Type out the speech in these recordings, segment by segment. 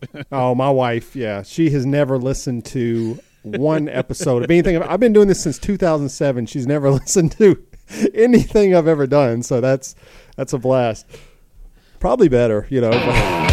Oh, my wife, yeah. She has never listened to one episode of anything. I've been doing this since 2007. She's never listened to anything I've ever done. So that's a blast. Probably better, but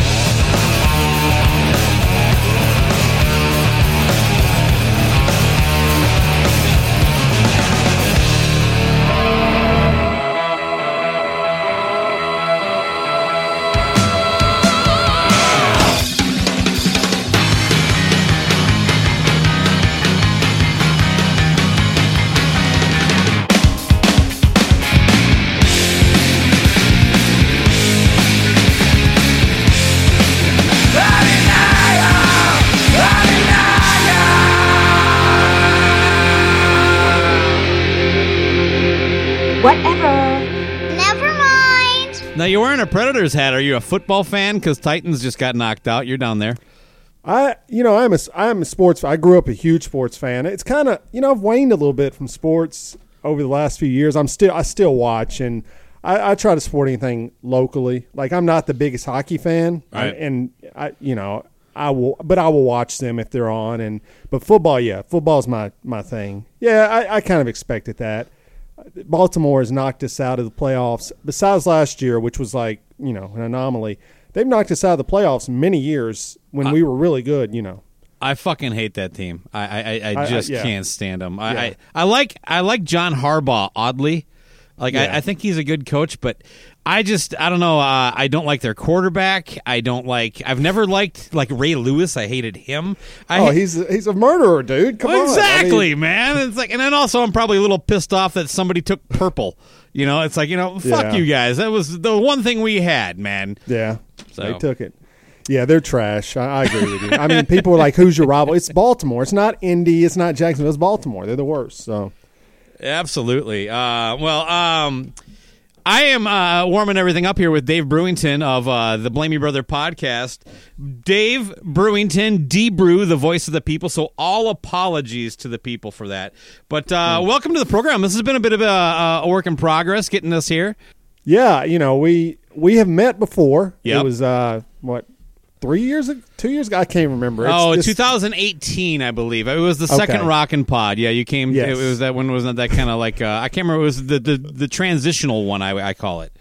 Now, you're wearing a Predators hat. Are you a football fan? Because Titans just got knocked out. You're down there. I'm a sports fan. I grew up a huge sports fan. It's kind of, I've waned a little bit from sports over the last few years. I still watch, and I try to support anything locally. Like, I'm not the biggest hockey fan, right. I will watch them if they're on. But football, football's my thing. Yeah, I kind of expected that. Baltimore has knocked us out of the playoffs. Besides last year, which was like, an anomaly, they've knocked us out of the playoffs many years when we were really good, I fucking hate that team. I just can't stand them. Yeah. I like John Harbaugh, oddly. I think he's a good coach, but I don't know. I don't like their quarterback. I've never liked Ray Lewis. I hated him. He's a murderer, dude. Come on. Exactly, man. It's and then also I'm probably a little pissed off that somebody took purple. It's fuck you guys. That was the one thing we had, man. Yeah, so. They took it. Yeah, they're trash. I agree with you. I mean, people are like, who's your rival? It's Baltimore. It's not Indy. It's not Jacksonville. It's Baltimore. They're the worst, so. Absolutely. I am warming everything up here with Dave Brewington of the Blamey Brother podcast. Dave Brewington, D-Brew, the voice of the people, so all apologies to the people for that. But welcome to the program. This has been a bit of a work in progress getting us here. Yeah, we have met before. Yep. It was, 2 years ago? I can't remember. 2018, I believe. It was the second Rockin' Pod. Yeah, you came. Yes. It was that one. Wasn't that kind of like? I can't remember. It was the transitional one. I call it.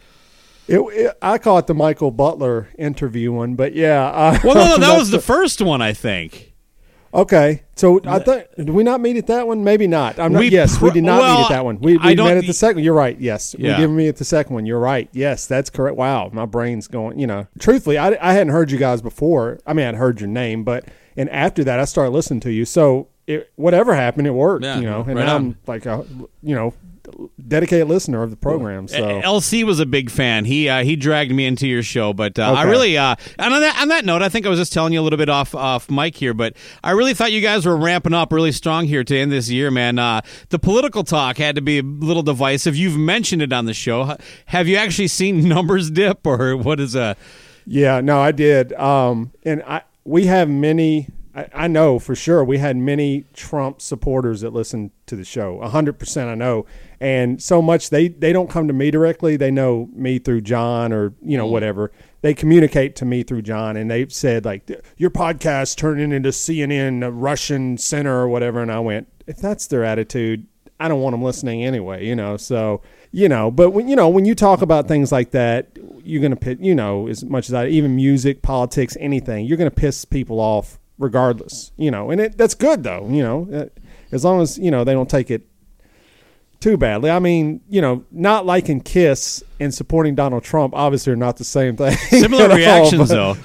I call it the Michael Butler interview one, but yeah. No, that was the first one, I think. Okay, so I thought, did we not meet at that one? Maybe not. We did not meet at that one. We met at the second. You're right. Yes, we did meet at the second one. You're right. Yes, that's correct. Wow, my brain's going. Truthfully, I hadn't heard you guys before. I mean, I'd heard your name, and after that, I started listening to you. So whatever happened, it worked. Yeah, and right I'm like dedicated listener of the program. So LC was a big fan. He dragged me into your show, but I really and on that note, I think I was just telling you a little bit off mic here, but I really thought you guys were ramping up really strong here to end this year, man. The political talk had to be a little divisive. You've mentioned it on the show. Have you actually seen numbers dip, or what is a? Yeah, no, I did. We have many. I know for sure we had many Trump supporters that listened to the show. 100% I know. And so much they don't come to me directly. They know me through John or, whatever. They communicate to me through John, and they've said, your podcast turning into CNN, a Russian center or whatever. And I went, if that's their attitude, I don't want them listening anyway, So, but when you talk about things like that, you're going to, as much as even music, politics, anything, you're going to piss people off regardless, and that's good though, as long as, they don't take it too badly. I mean, not liking Kiss and supporting Donald Trump obviously are not the same thing. Similar reactions though.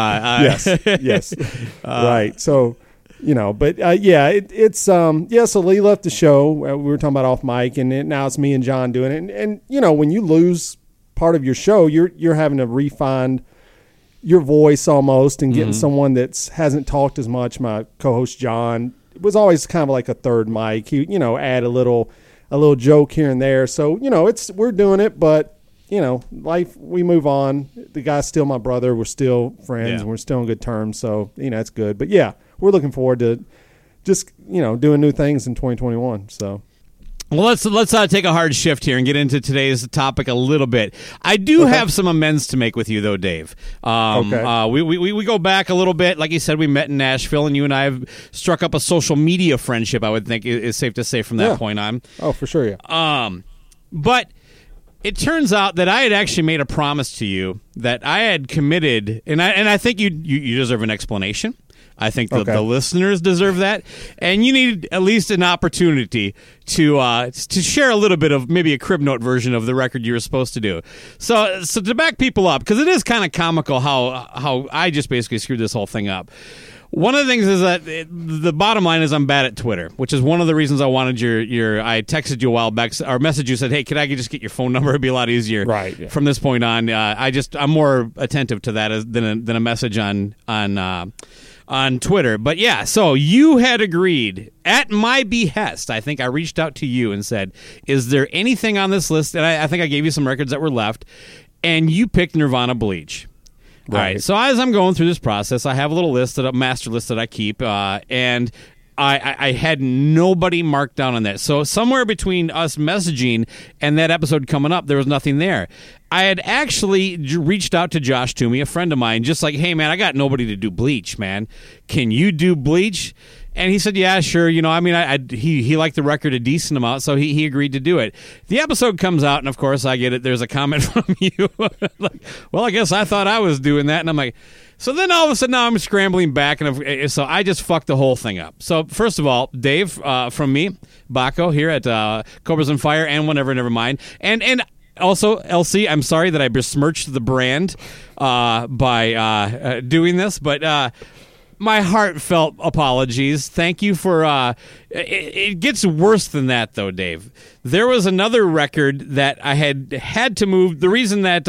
Yes. Right. So, but it's so Lee left the show. We were talking about off mic, and now it's me and John doing it. And when you lose part of your show, you're having to refine your voice almost, and getting someone that hasn't talked as much. My co-host John was always kind of like a third mic. He, add a little joke here and there. So, we're doing it, but life, we move on. The guy's still my brother. We're still friends, and we're still on good terms. So, it's good. But yeah, we're looking forward to just, doing new things in 2021. So. Well, let's take a hard shift here and get into today's topic a little bit. I do have some amends to make with you, though, Dave. Okay. We go back a little bit. Like you said, we met in Nashville, and you and I have struck up a social media friendship, I would think is safe to say from that point on. Oh, for sure, yeah. But it turns out that I had actually made a promise to you that I had committed, and I think you deserve an explanation. I think the listeners deserve that, and you need at least an opportunity to share a little bit of maybe a crib note version of the record you were supposed to do. So to back people up, because it is kind of comical how I just basically screwed this whole thing up. One of the things is that the bottom line is I'm bad at Twitter, which is one of the reasons I wanted your. I texted you a while back or messaged you, said, "Hey, could I just get your phone number? It'd be a lot easier." Right. Yeah. From this point on, I'm more attentive to that than a message on Twitter. But yeah, so you had agreed at my behest. I think I reached out to you and said, "Is there anything on this list?" And I think I gave you some records that were left, and you picked Nirvana Bleach. Right. All right. So as I'm going through this process, I have a little list, a master list that I keep, and I had nobody marked down on that. So somewhere between us messaging and that episode coming up, there was nothing there. I had actually reached out to Josh Toomey, a friend of mine, just like, "Hey, man, I got nobody to do Bleach, man. Can you do Bleach?" And he said, "Yeah, sure." You know, I mean, he liked the record a decent amount, so he agreed to do it. The episode comes out, and of course, I get it. There's a comment from you. Like, "Well, I guess I thought I was doing that." And I'm like, so then all of a sudden now I'm scrambling back, and so I just fucked the whole thing up. So first of all, Dave, from me, Baco here at Cobras and Fire and Whatever, Never Mind. And also, LC, I'm sorry that I besmirched the brand by doing this, but my heartfelt apologies. Thank you for... It gets worse than that, though, Dave. There was another record that I had to move. The reason that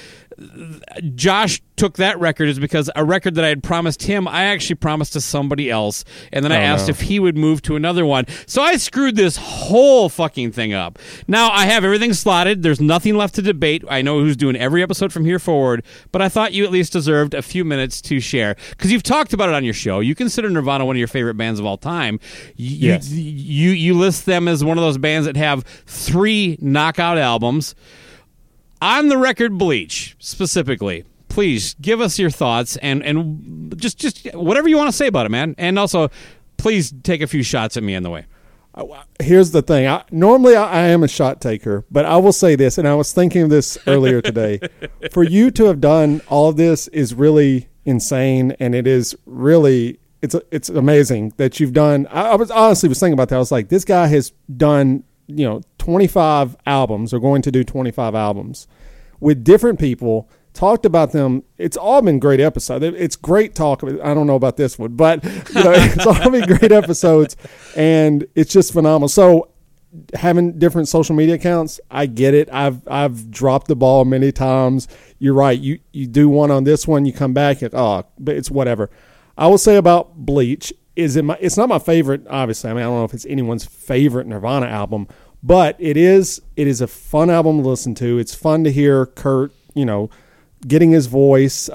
Josh took that record is because a record that I had promised him, I actually promised to somebody else, and then I asked if he would move to another one. So I screwed this whole fucking thing up. Now I have everything slotted. There's nothing left to debate. I know who's doing every episode from here forward, but I thought you at least deserved a few minutes to share, because you've talked about it on your show. You consider Nirvana one of your favorite bands of all time. Yes. You list them as one of those bands that have 3 knockout albums. On the record Bleach, specifically, please give us your thoughts and just whatever you want to say about it, man. And also, please take a few shots at me on the way. Here's the thing. Normally, I am a shot taker, but I will say this, and I was thinking of this earlier today. For you to have done all of this is really insane, and it is really it's amazing that you've done. I was honestly thinking about that. I was like, this guy has done 25 albums, or going to do 25 albums with different people, talked about them. It's all been great episodes. It's great talk. I don't know about this one, but it's all been great episodes, and it's just phenomenal. So having different social media accounts, I get it. I've dropped the ball many times. You're right. You do one on this one, you come back and but it's whatever. I will say about Bleach, it's not my favorite, obviously. I mean, I don't know if it's anyone's favorite Nirvana album, but it is a fun album to listen to. It's fun to hear Kurt, getting his voice.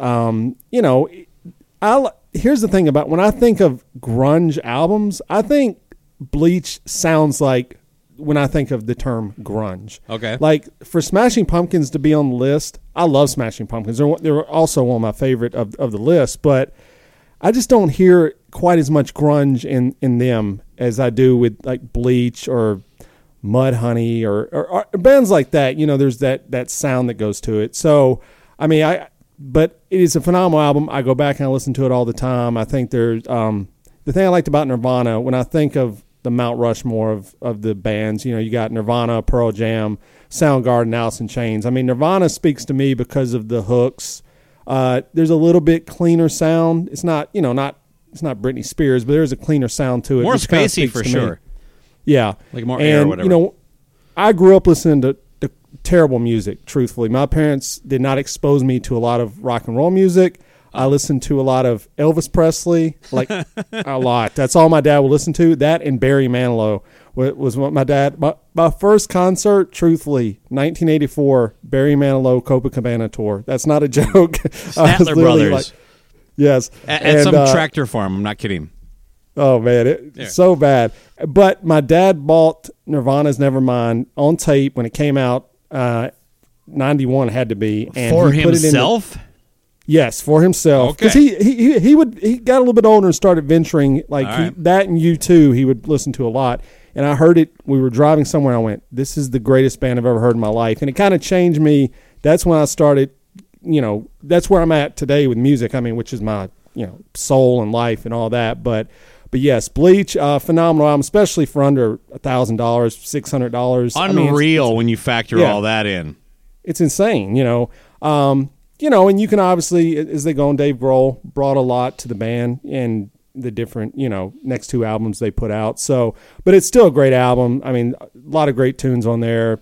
Here's the thing about when I think of grunge albums, I think Bleach sounds like when I think of the term grunge. Okay. Like for Smashing Pumpkins to be on the list, I love Smashing Pumpkins. They're also one of my favorite of the list, but I just don't hear quite as much grunge in them as I do with like Bleach or Mudhoney or bands like that. There's that sound that goes to it. So, I mean, but it is a phenomenal album. I go back and I listen to it all the time. I think there's the thing I liked about Nirvana, when I think of the Mount Rushmore of the bands, you got Nirvana, Pearl Jam, Soundgarden, Alice in Chains. I mean, Nirvana speaks to me because of the hooks. There's a little bit cleaner sound. It's not, it's not Britney Spears, but there's a cleaner sound to it. More spacey for sure. Me. Yeah. Like more air or whatever. I grew up listening to terrible music, truthfully. My parents did not expose me to a lot of rock and roll music. I listened to a lot of Elvis Presley, like a lot. That's all my dad would listen to. That and Barry Manilow was what my dad... My first concert, truthfully, 1984, Barry Manilow Copacabana tour. That's not a joke. Statler Brothers. Yes. At some tractor farm. I'm not kidding. Oh man, it's so bad. But my dad bought Nirvana's Nevermind on tape when it came out. 91 had to be, and for he put himself. Yes, for himself. Because he got a little bit older and started venturing that, and U2 he would listen to a lot. And I heard it. We were driving somewhere. And I went, "This is the greatest band I've ever heard in my life," and it kind of changed me. That's when I started. That's where I'm at today with music. I mean, which is my soul and life and all that. But yes, Bleach, phenomenal album, especially for under $1,000, $600. Unreal when you factor all that in. It's insane, and you can obviously, as they go on, Dave Grohl brought a lot to the band and the different, next two albums they put out. So, but it's still a great album. I mean, a lot of great tunes on there,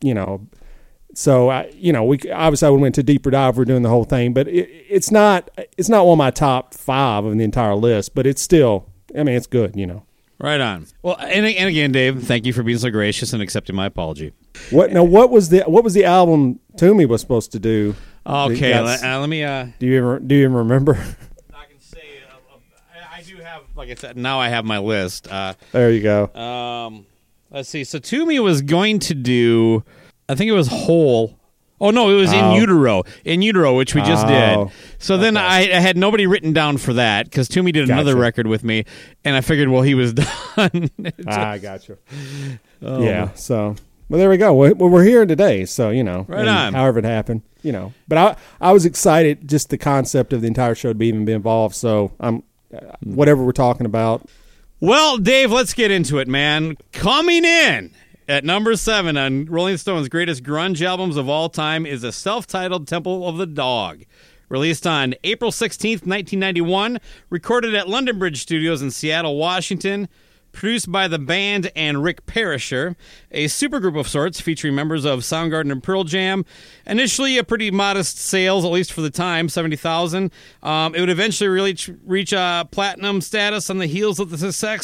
So, we obviously I went to deeper dive. We're doing the whole thing, but it's not one of my top 5 of the entire list, but it's still, it's good, Right on. Well, and again, Dave, thank you for being so gracious and accepting my apology. What was the album Toomey was supposed to do? Okay, let me. Do you even remember? I can say I do have, like I said. Now I have my list. There you go. Let's see. So Toomey was going to do, I think it was Hole. Oh no, it was In Utero. In Utero, which we just did. So then I had nobody written down for that because Toomey did another record with me, and I figured, well, he was done. I got you. Yeah. So. Well, there we go. We're here today, so right on. However it happened, But I was excited just the concept of the entire show to be involved. So I'm whatever we're talking about. Well, Dave, let's get into it, man. Coming in at number 7 on Rolling Stone's greatest grunge albums of all time is a self-titled Temple of the Dog. Released on April 16th, 1991, recorded at London Bridge Studios in Seattle, Washington. Produced by the band and Rick Parisher, a supergroup of sorts featuring members of Soundgarden and Pearl Jam. Initially, a pretty modest sales, at least for the time, 70,000. It would eventually reach platinum status on the heels of the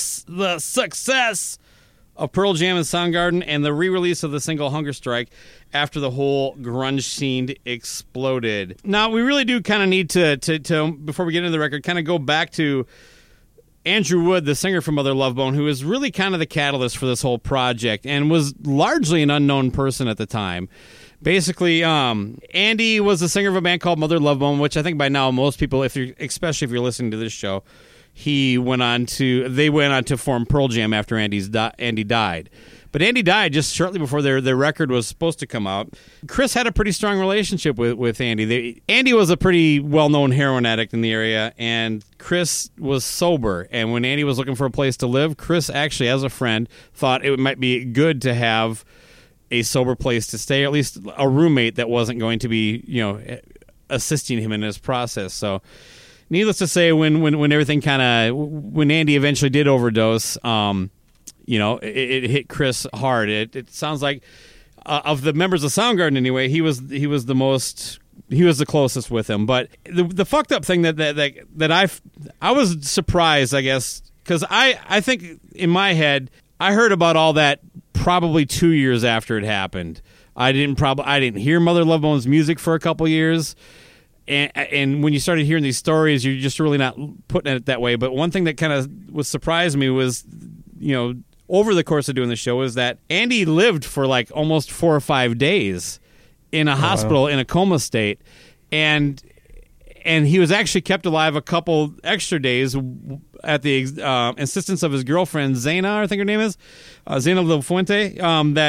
success of Pearl Jam and Soundgarden and the re-release of the single Hunger Strike after the whole grunge scene exploded. Now, we really do kind of need to, before we get into the record, kind of go back to Andrew Wood, the singer from Mother Love Bone, who was really kind of the catalyst for this whole project and was largely an unknown person at the time. Basically, Andy was the singer of a band called Mother Love Bone, which I think by now most people, especially if you're listening to this show, they went on to form Pearl Jam after Andy died. But Andy died just shortly before their record was supposed to come out. Chris had a pretty strong relationship with Andy. Andy was a pretty well-known heroin addict in the area, and Chris was sober. And when Andy was looking for a place to live, Chris actually, as a friend, thought it might be good to have a sober place to stay, or at least a roommate that wasn't going to be, assisting him in his process. So, needless to say, when everything when Andy eventually did overdose, it hit Chris hard. It sounds like of the members of Soundgarden anyway, he was the closest with him. But the fucked up thing that I was surprised, I guess, because I think in my head I heard about all that probably 2 years after it happened. I didn't hear Mother Love Bone's music for a couple years. And when you started hearing these stories, you're just really not putting it that way. But one thing that kind of surprised me was, over the course of doing the show, is that Andy lived for like almost 4 or 5 days in a hospital in a coma state, and he was actually kept alive a couple extra days at the insistence of his girlfriend Zaina, I think her name is Zaina La Fuente,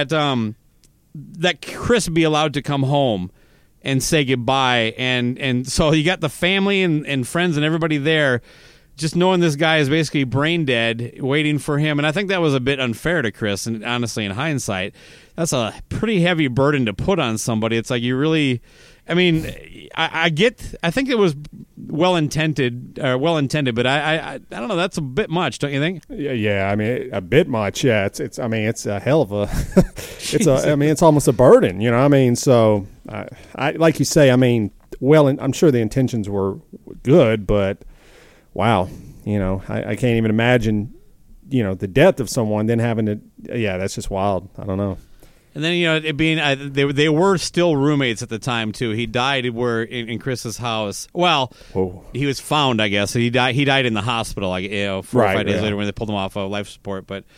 that Chris be allowed to come home and say goodbye, and so you got the family and friends and everybody there, just knowing this guy is basically brain dead, waiting for him. And I think that was a bit unfair to Chris, and honestly, in hindsight, that's a pretty heavy burden to put on somebody. It's like you really, I think it was well intended, but I don't know, that's a bit much, don't you think? Yeah, a bit much. Yeah, it's a hell of a, it's almost a burden, So I like you say, I'm sure the intentions were good, but wow, I can't even imagine, the death of someone, then having to, that's just wild. I don't know. And then, it being they were still roommates at the time too. He died in Chris's house. Well, Whoa. He was found, I guess. He died in the hospital, 4 or 5 days later when they pulled him off of life support. But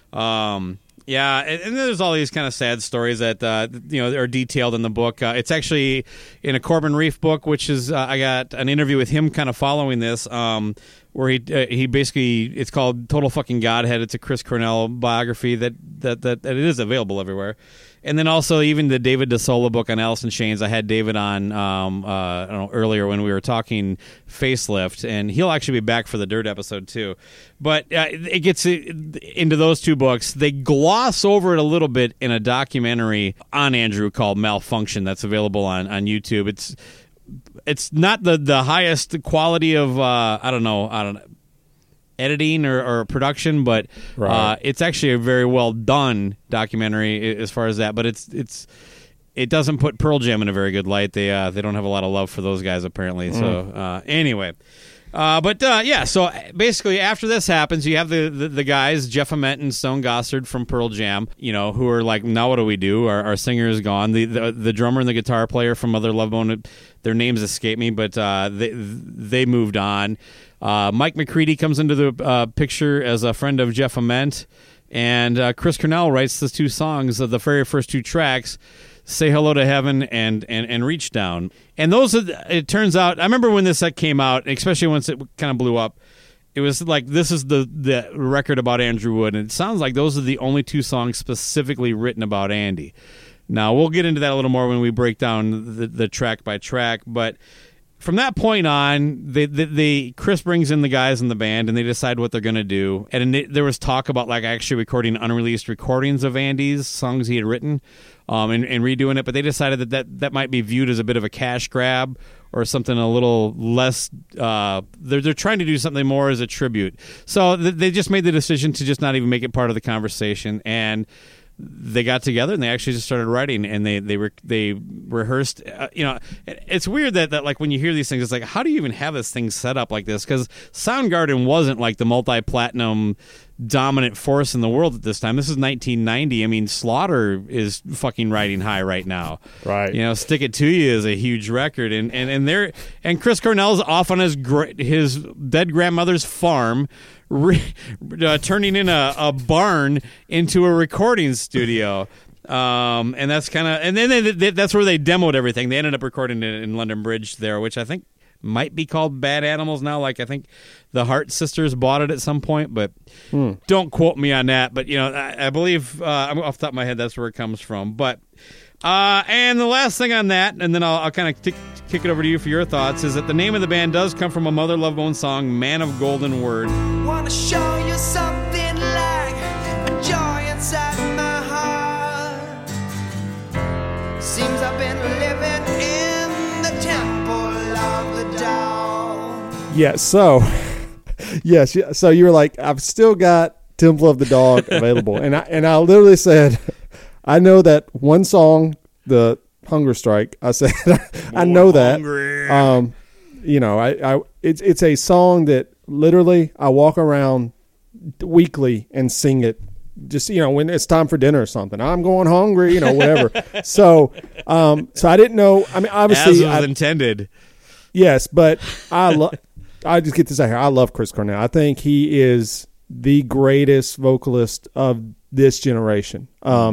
yeah, and there's all these kind of sad stories that are detailed in the book. It's actually in a Corbin Reef book, which is I got an interview with him kind of following this. Where he basically, it's called Total Fucking Godhead. It's a Chris Cornell biography that it is available everywhere. And then also even the David DeSola book on Alice in Chains. I had David on I don't know, earlier when we were talking Facelift, and he'll actually be back for the Dirt episode too. But it gets into those two books. They gloss over it a little bit in a documentary on Andrew called Malfunction that's available on YouTube. It's not the highest quality of I don't know editing or production, but it's actually a very well done documentary as far as that. But it doesn't put Pearl Jam in a very good light. They don't have a lot of love for those guys apparently. So anyway. So basically after this happens, you have the guys, Jeff Ament and Stone Gossard from Pearl Jam, who are like, now what do we do? Our singer is gone. The drummer and the guitar player from Mother Love Bone, their names escape me, but they moved on. Mike McCready comes into the picture as a friend of Jeff Ament, and Chris Cornell writes the two songs of the very first two tracks, Say Hello to Heaven and Reach Down. And those, it turns out, I remember when this set came out, especially once it kind of blew up, it was like, this is the record about Andrew Wood, and it sounds like those are the only two songs specifically written about Andy. Now, we'll get into that a little more when we break down the track by track, but from that point on, Chris brings in the guys in the band, and they decide what they're going to do. And there was talk about like actually recording unreleased recordings of Andy's songs he had written, and redoing it. But they decided that might be viewed as a bit of a cash grab or something a little less. They're trying to do something more as a tribute. So they just made the decision to just not even make it part of the conversation. And they got together and they actually just started writing, and they rehearsed. It's weird that like when you hear these things, it's like, how do you even have this thing set up like this? Because Soundgarden wasn't like the multi-platinum dominant force in the world at this time. This is 1990. I mean, Slaughter is fucking riding high right now. Right. Stick It To You is a huge record, and Chris Cornell's off on his dead grandmother's farm, turning in a barn into a recording studio. And that's kind of, and then that's where they demoed everything. They ended up recording it in London Bridge there, which I think might be called Bad Animals now. Like, I think the Hart sisters bought it at some point, but don't quote me on that. But I believe off the top of my head, that's where it comes from. But and the last thing on that, and then I'll kind of kick it over to you for your thoughts, is that the name of the band does come from a Mother Love Bone song, Man of Golden Word. Wanna show you something like a joy inside my heart. Seems I've been living in the temple of the dog. Yeah, so yes, so you were like, I've still got Temple of the Dog available. and I literally said, I know that one song, the Hunger Strike. I said, I know that. It's a song that literally I walk around weekly and sing it. Just when it's time for dinner or something, I'm going hungry, whatever. So I didn't know. I mean, obviously, as was intended. Yes, but I just get to say here, I love Chris Cornell. I think he is the greatest vocalist of this generation.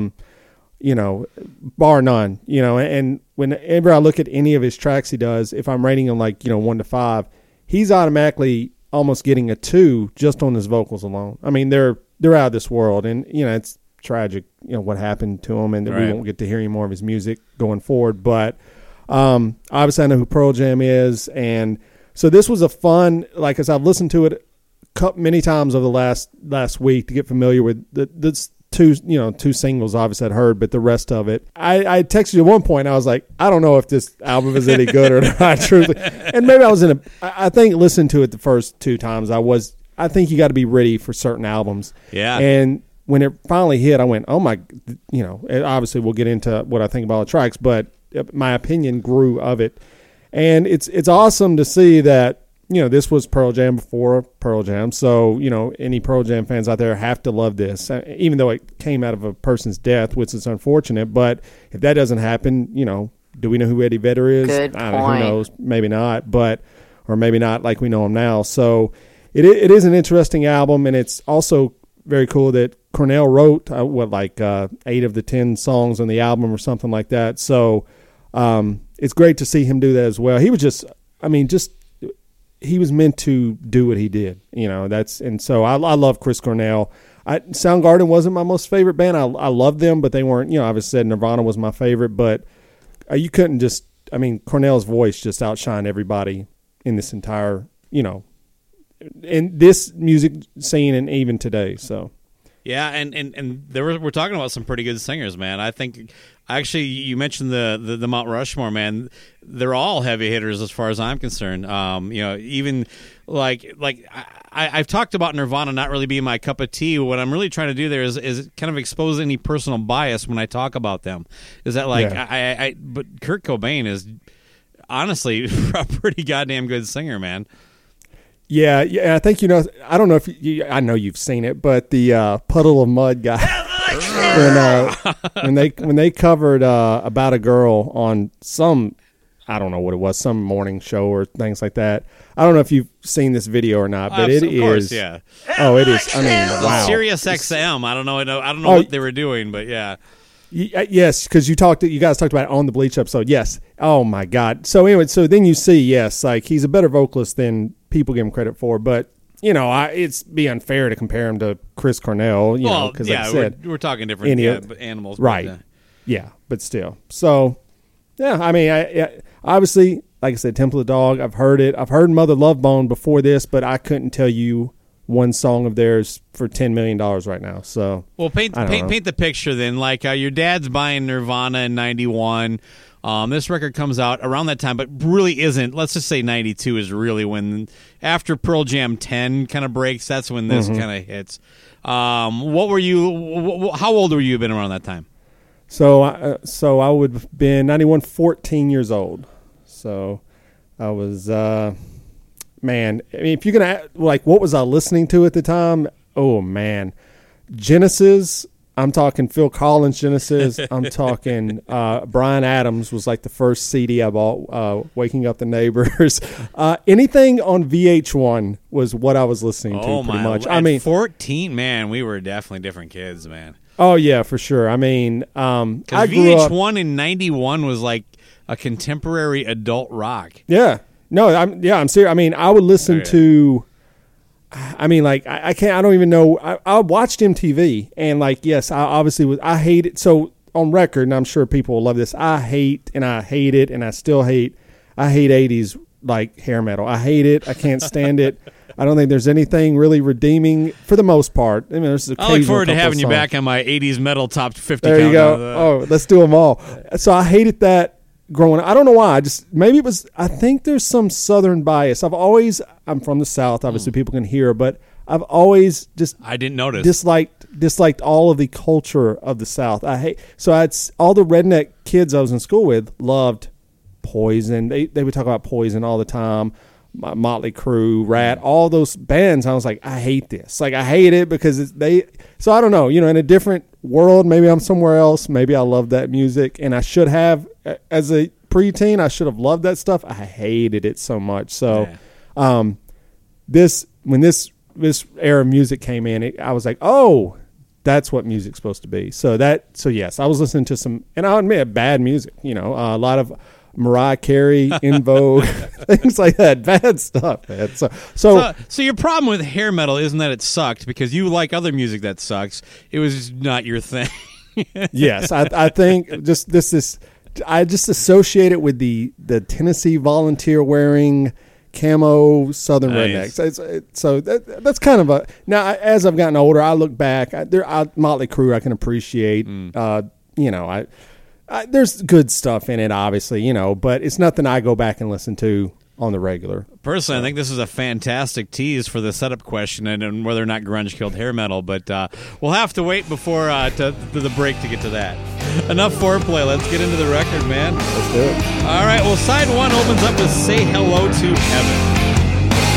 Bar none, and whenever I look at any of his tracks he does, if I'm rating him 1 to 5, he's automatically almost getting a 2 just on his vocals alone. I mean, they're out of this world, and, it's tragic, what happened to him, and that we won't get to hear any more of his music going forward. But obviously I know who Pearl Jam is, and so this was a fun, as I've listened to it many times over the last week to get familiar with this. Two singles obviously I'd heard, but the rest of it, I texted you at one point. I was like, I don't know if this album is any good or not, truly. And maybe I was I think listening to it the first 2 times, I think you got to be ready for certain albums. Yeah. And when it finally hit, I went, oh my, obviously we'll get into what I think about the tracks, but my opinion grew of it. And it's awesome to see that this was Pearl Jam before Pearl Jam. So, any Pearl Jam fans out there have to love this, even though it came out of a person's death, which is unfortunate. But if that doesn't happen, do we know who Eddie Vedder is? Good I don't know, point. who knows? Maybe not, or maybe not like we know him now. So it is an interesting album, and it's also very cool that Cornell wrote 8 of the 10 songs on the album or something like that. So it's great to see him do that as well. He was he was meant to do what he did, and so I love Chris Cornell. Soundgarden wasn't my most favorite band. I loved them, but they weren't, I've just said Nirvana was my favorite, but you couldn't Cornell's voice just outshined everybody in this entire, in this music scene and even today. So. Yeah, and we're talking about some pretty good singers, man. I think actually you mentioned the Mount Rushmore, man. They're all heavy hitters as far as I'm concerned. Even I've talked about Nirvana not really being my cup of tea. What I'm really trying to do there is kind of expose any personal bias when I talk about them. Is that but Kurt Cobain is honestly a pretty goddamn good singer, man. Yeah, I think I don't know if I know you've seen it, but the Puddle of Mud guy when they covered About a Girl on some, I don't know what it was, some morning show or things like that. I don't know if you've seen this video or not, but it is. Of course, yeah. Oh, it is. I mean, wow. Sirius XM. I don't know what they were doing, but yeah. Yes, because you guys talked about it on the Bleach episode. Yes. Oh my God. So anyway, then you see, yes, like he's a better vocalist than people give him credit for, but it's be unfair to compare him to Chris Cornell. Because like I said, we're talking different animals, right? But, yeah, but still. So yeah, I mean, I obviously, like I said, Temple of the Dog. I've heard it. I've heard Mother Love Bone before this, but I couldn't tell you one song of theirs for $10 million right now. So paint the picture then. Like your dad's buying Nirvana in '91. This record comes out around that time, but really isn't. Let's just say 92 is really when, after Pearl Jam 10 kind of breaks, that's when this kind of hits. What were you? How old were you been around that time? So I would have been 91, 14 years old. So I was, man, I mean, if you're going to, what was I listening to at the time? Oh, man. Genesis. I'm talking Phil Collins Genesis. I'm talking Bryan Adams was like the first CD I bought, Waking Up the Neighbors. Anything on VH1 was what I was listening to pretty much. I mean, 14, man, we were definitely different kids, man. Oh, yeah, for sure. I mean, I grew VH1 in 91 was like a contemporary adult rock. Yeah. No, I'm serious. I mean, I would listen to... I mean, I can't. I don't even know. I watched MTV, and yes, I obviously was. I hate it. So on record, and I'm sure people will love this. I hate it, and I still hate. I hate '80s hair metal. I hate it. I can't stand it. I don't think there's anything really redeeming for the most part. I mean, there's I look forward to having you back on my '80s metal top 50. There you go. Oh, let's do them all. So I hated that. Growing up, I don't know why. I think there's some Southern bias. I'm from the South. Obviously, people can hear, but I've always I didn't notice disliked all of the culture of the South. All the redneck kids I was in school with loved Poison. They would talk about Poison all the time. Motley Crue, Rat, all those bands. I was like, I hate this. I hate it because So I don't know. In a different world, maybe I'm somewhere else. Maybe I love that music, and I should have, as a preteen, I should have loved that stuff. I hated it so much. So, when this era of music came in, I was like, oh, that's what music's supposed to be. So yes, I was listening to some, and I'll admit, bad music. A lot of Mariah Carey, In Vogue, things like that. Bad stuff, man. So your problem with hair metal isn't that it sucked because you like other music that sucks. It was just not your thing. Yes, I think I just associate it with the Tennessee Volunteer wearing camo Southern rednecks. So that's kind of now as I've gotten older, I look back. Motley Crue I can appreciate. There's good stuff in it, obviously, but it's nothing I go back and listen to on the regular. Personally, I think this is a fantastic tease for the setup question and whether or not grunge killed hair metal, but we'll have to wait before to the break to get to that. Enough foreplay. Let's get into the record, man. Let's do it. All right, well, side one opens up with Say Hello to Heaven.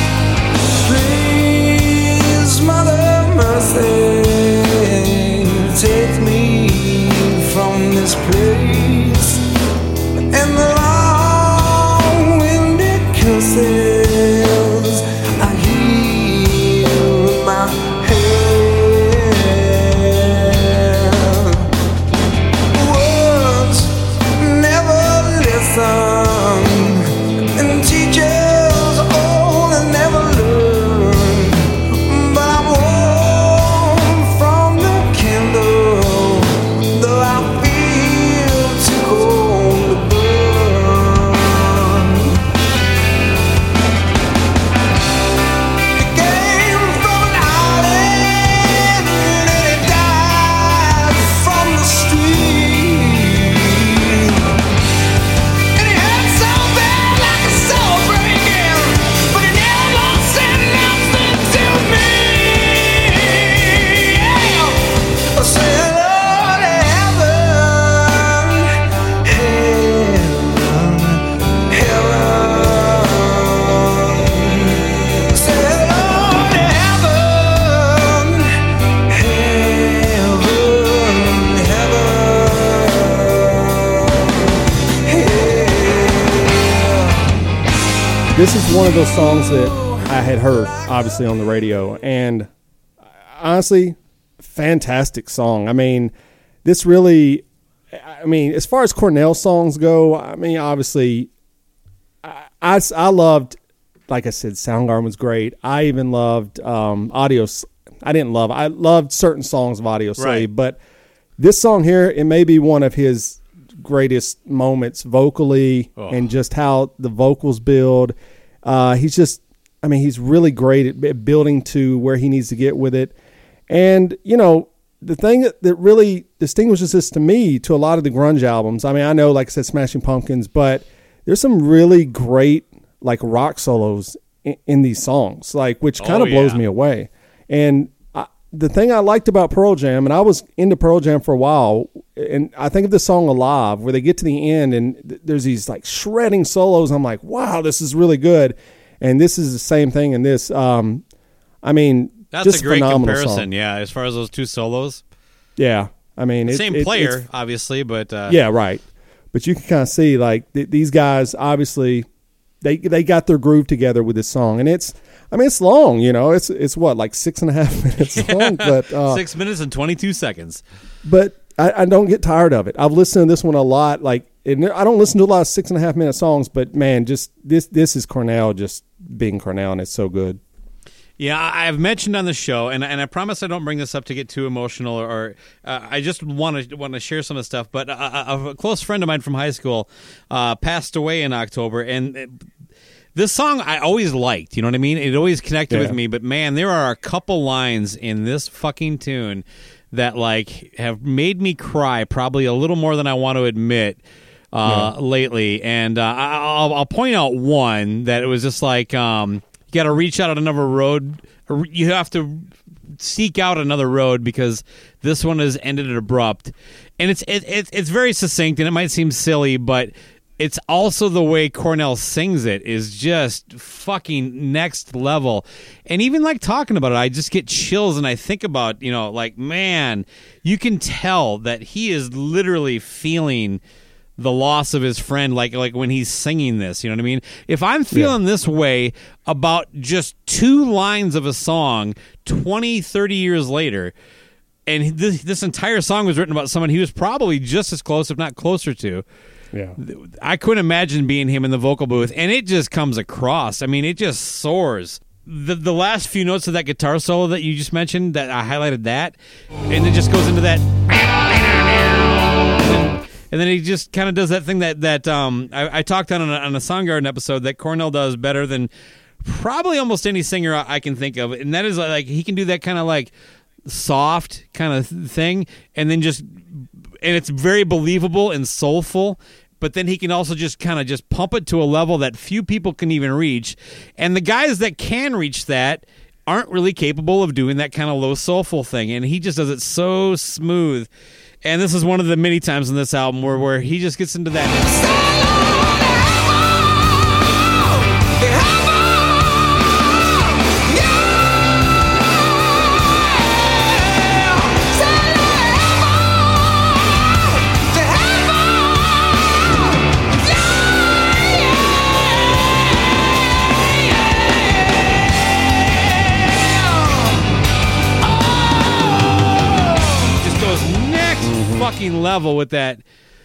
this is one of those songs that I had heard, obviously, on the radio. And honestly, fantastic song. I mean, this really, I mean, as far as Cornell songs go, I mean, obviously, I loved, like I said, Soundgarden was great. I even loved Audio. I loved certain songs of Audio Slave, right. But this song here, it may be one of his greatest moments vocally and just how the vocals build. He's just, I mean, he's really great at building to where he needs to get with it. And, you know, the thing that really distinguishes this to me to a lot of the grunge albums, I mean, I know, like I said, Smashing Pumpkins, but there's some really great, like, rock solos in these songs, like, which kind of blows me away. And the thing I liked about Pearl Jam, and I was into Pearl Jam for a while, and I think of the song Alive, where they get to the end and there's these like shredding solos. I'm like, wow, this is really good. And this is the same thing in this. I mean, that's just a great comparison. Song. Yeah, as far as those two solos. Yeah, I mean, same player, obviously, but yeah, right. But you can kind of see like these guys obviously they got their groove together with this song, and it's long, you know, it's what, like 6.5 minutes long, but 6 minutes and 22 seconds. But I don't get tired of it. I've listened to this one a lot. Like, I don't listen to a lot of 6.5 minute songs, but man, just this is Cornell just being Cornell, and it's so good. Yeah, I've mentioned on the show, and I promise I don't bring this up to get too emotional, or I just want to share some of the stuff. But a close friend of mine from high school passed away in October, and this song I always liked. You know what I mean? It always connected with me. But man, there are a couple lines in this fucking tune that like have made me cry, probably a little more than I want to admit lately. And I'll point out one that it was just like. You got to reach out on another road. You have to seek out another road because this one has ended abrupt, and it's very succinct, and it might seem silly, but it's also the way Cornell sings it is just fucking next level. And even like talking about it, I just get chills, and I think about, you know, like, man, you can tell that he is literally feeling the loss of his friend, like when he's singing this, you know what I mean? If I'm feeling this way about just two lines of a song 20, 30 years later, and this entire song was written about someone he was probably just as close, if not closer to, I couldn't imagine being him in the vocal booth, and it just comes across. I mean, it just soars. The last few notes of that guitar solo that you just mentioned, that I highlighted that, and it just goes into that... And then he just kind of does that thing that I talked on a Soundgarden episode that Cornell does better than probably almost any singer I can think of. And that is like he can do that kind of like soft kind of thing, and it's very believable and soulful. But then he can also just kind of just pump it to a level that few people can even reach. And the guys that can reach that aren't really capable of doing that kind of low soulful thing. And he just does it so smooth. And this is one of the many times in this album where he just gets into that. Fucking level with that.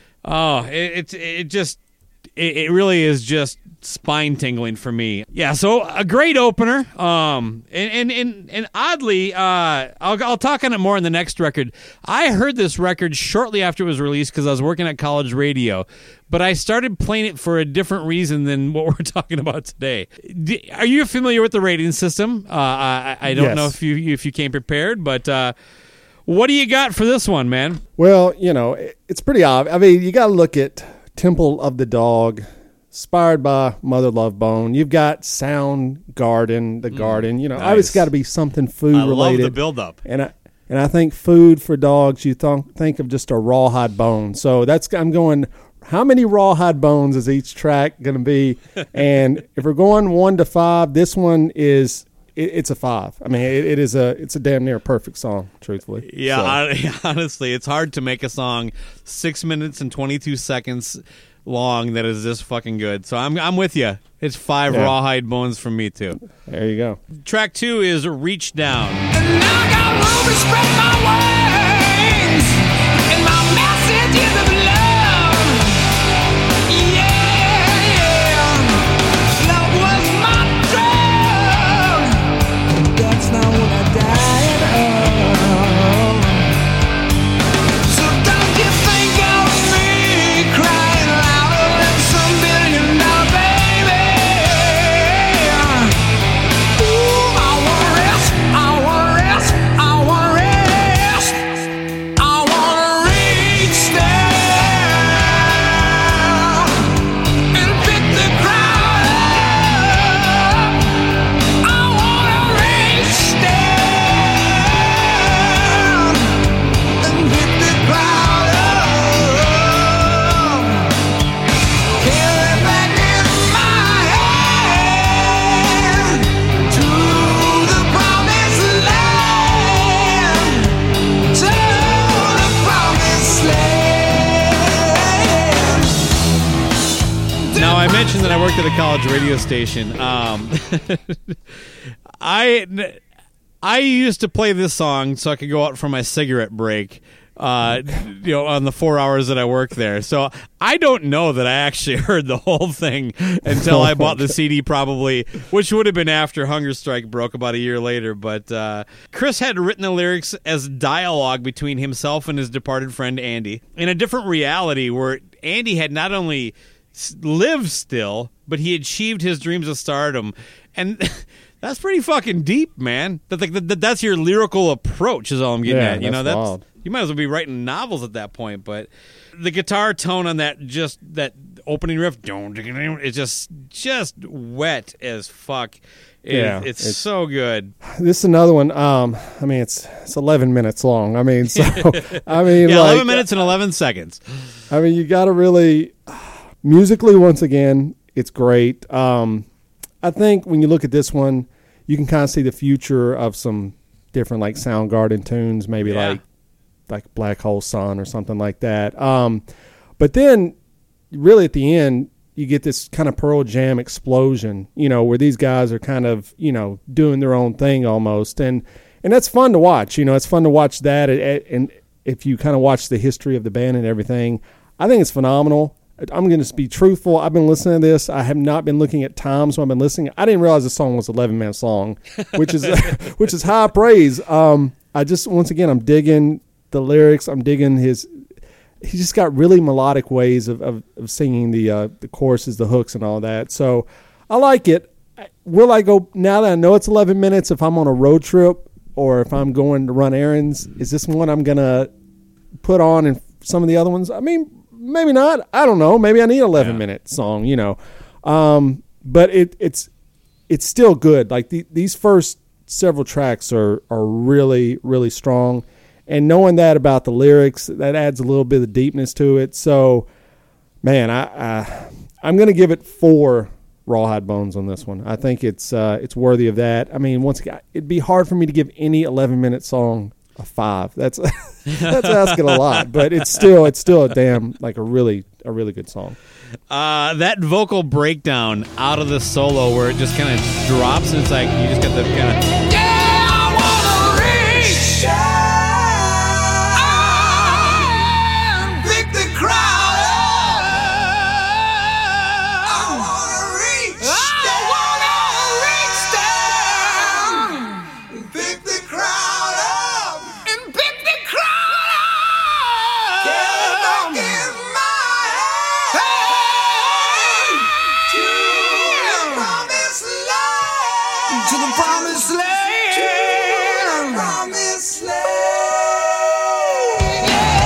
It really is just spine tingling for me. Yeah, so a great opener. And oddly, I'll talk on it more in the next record. I heard this record shortly after it was released because I was working at college radio, but I started playing it for a different reason than what we're talking about today. Are you familiar with the rating system? I don't know if you came prepared, but. What do you got for this one, man? Well, you know, it's pretty obvious. I mean, you got to look at Temple of the Dog, inspired by Mother Love Bone. You've got Soundgarden, the Garden. You know, obviously got to be something food related. I love the build-up. And I think food for dogs, you think of just a rawhide bone. So I'm going, how many rawhide bones is each track going to be? And if we're going 1 to 5, this one is... It's a 5. I mean, it's a damn near perfect song, truthfully. Yeah, so. Honestly, it's hard to make a song 6 minutes and 22 seconds long that is this fucking good. So I'm with you. It's 5 Rawhide Bones from me too. There you go. Track 2 is Reach Down. And I got room to spread my wings and my messages of love. Yeah, love was my drug. That's not what I died of. So don't you think of me crying louder than some $1 billion baby. Ooh, I wanna rest, I wanna rest, I wanna rest. I wanna reach down and pick the crowd up. I wanna reach down and pick the crowd up. Carry back in my hand to the promised land, to the promised land. Now, I mentioned that I worked at a college radio station. I used to play this song so I could go out for my cigarette break, on the 4 hours that I worked there. So I don't know that I actually heard the whole thing until I bought the CD, probably, which would have been after Hunger Strike broke about a year later. But Chris had written the lyrics as dialogue between himself and his departed friend Andy in a different reality where Andy had not only lived still, but he achieved his dreams of stardom. And that's pretty fucking deep, man. That's your lyrical approach is all I'm getting at. That's wild. You might as well be writing novels at that point. But the guitar tone on that opening riff, it's just wet as fuck. It's so good. This is another one. It's 11 minutes long. 11 minutes and 11 seconds. You got to really musically. Once again, it's great. I think when you look at this one, you can kind of see the future of some different like Soundgarden tunes, maybe like Black Hole Sun or something like that. But then really at the end, you get this kind of Pearl Jam explosion, where these guys are kind of, doing their own thing almost. And that's fun to watch. It's fun to watch that. And if you kind of watch the history of the band and everything, I think it's phenomenal. I'm going to be truthful. I've been listening to this. I have not been looking at times when I've been listening. I didn't realize the song was 11 minutes long, which is high praise. I'm digging the lyrics. I'm digging he's just got really melodic ways of singing the choruses, the hooks and all that. So I like it. Will I go, now that I know it's 11 minutes, if I'm on a road trip or if I'm going to run errands, is this one I'm going to put on and some of the other ones? Maybe not. I don't know. Maybe I need an 11-minute song, But it's still good. Like these first several tracks are really, really strong. And knowing that about the lyrics, that adds a little bit of deepness to it. So, man, I'm going to give it 4 Rawhide Bones on this one. I think it's worthy of that. Once again, it'd be hard for me to give any 11-minute song a 5. That's asking a lot, but it's still a damn a really good song. That vocal breakdown out of the solo where it just kind of drops and it's like you just got the kind of I wanna reach and pick the crowd up. I wanna reach down and pick the crowd up. And pick the crowd up. Get back in my hand to the promised land. To the promised land. To the promised land.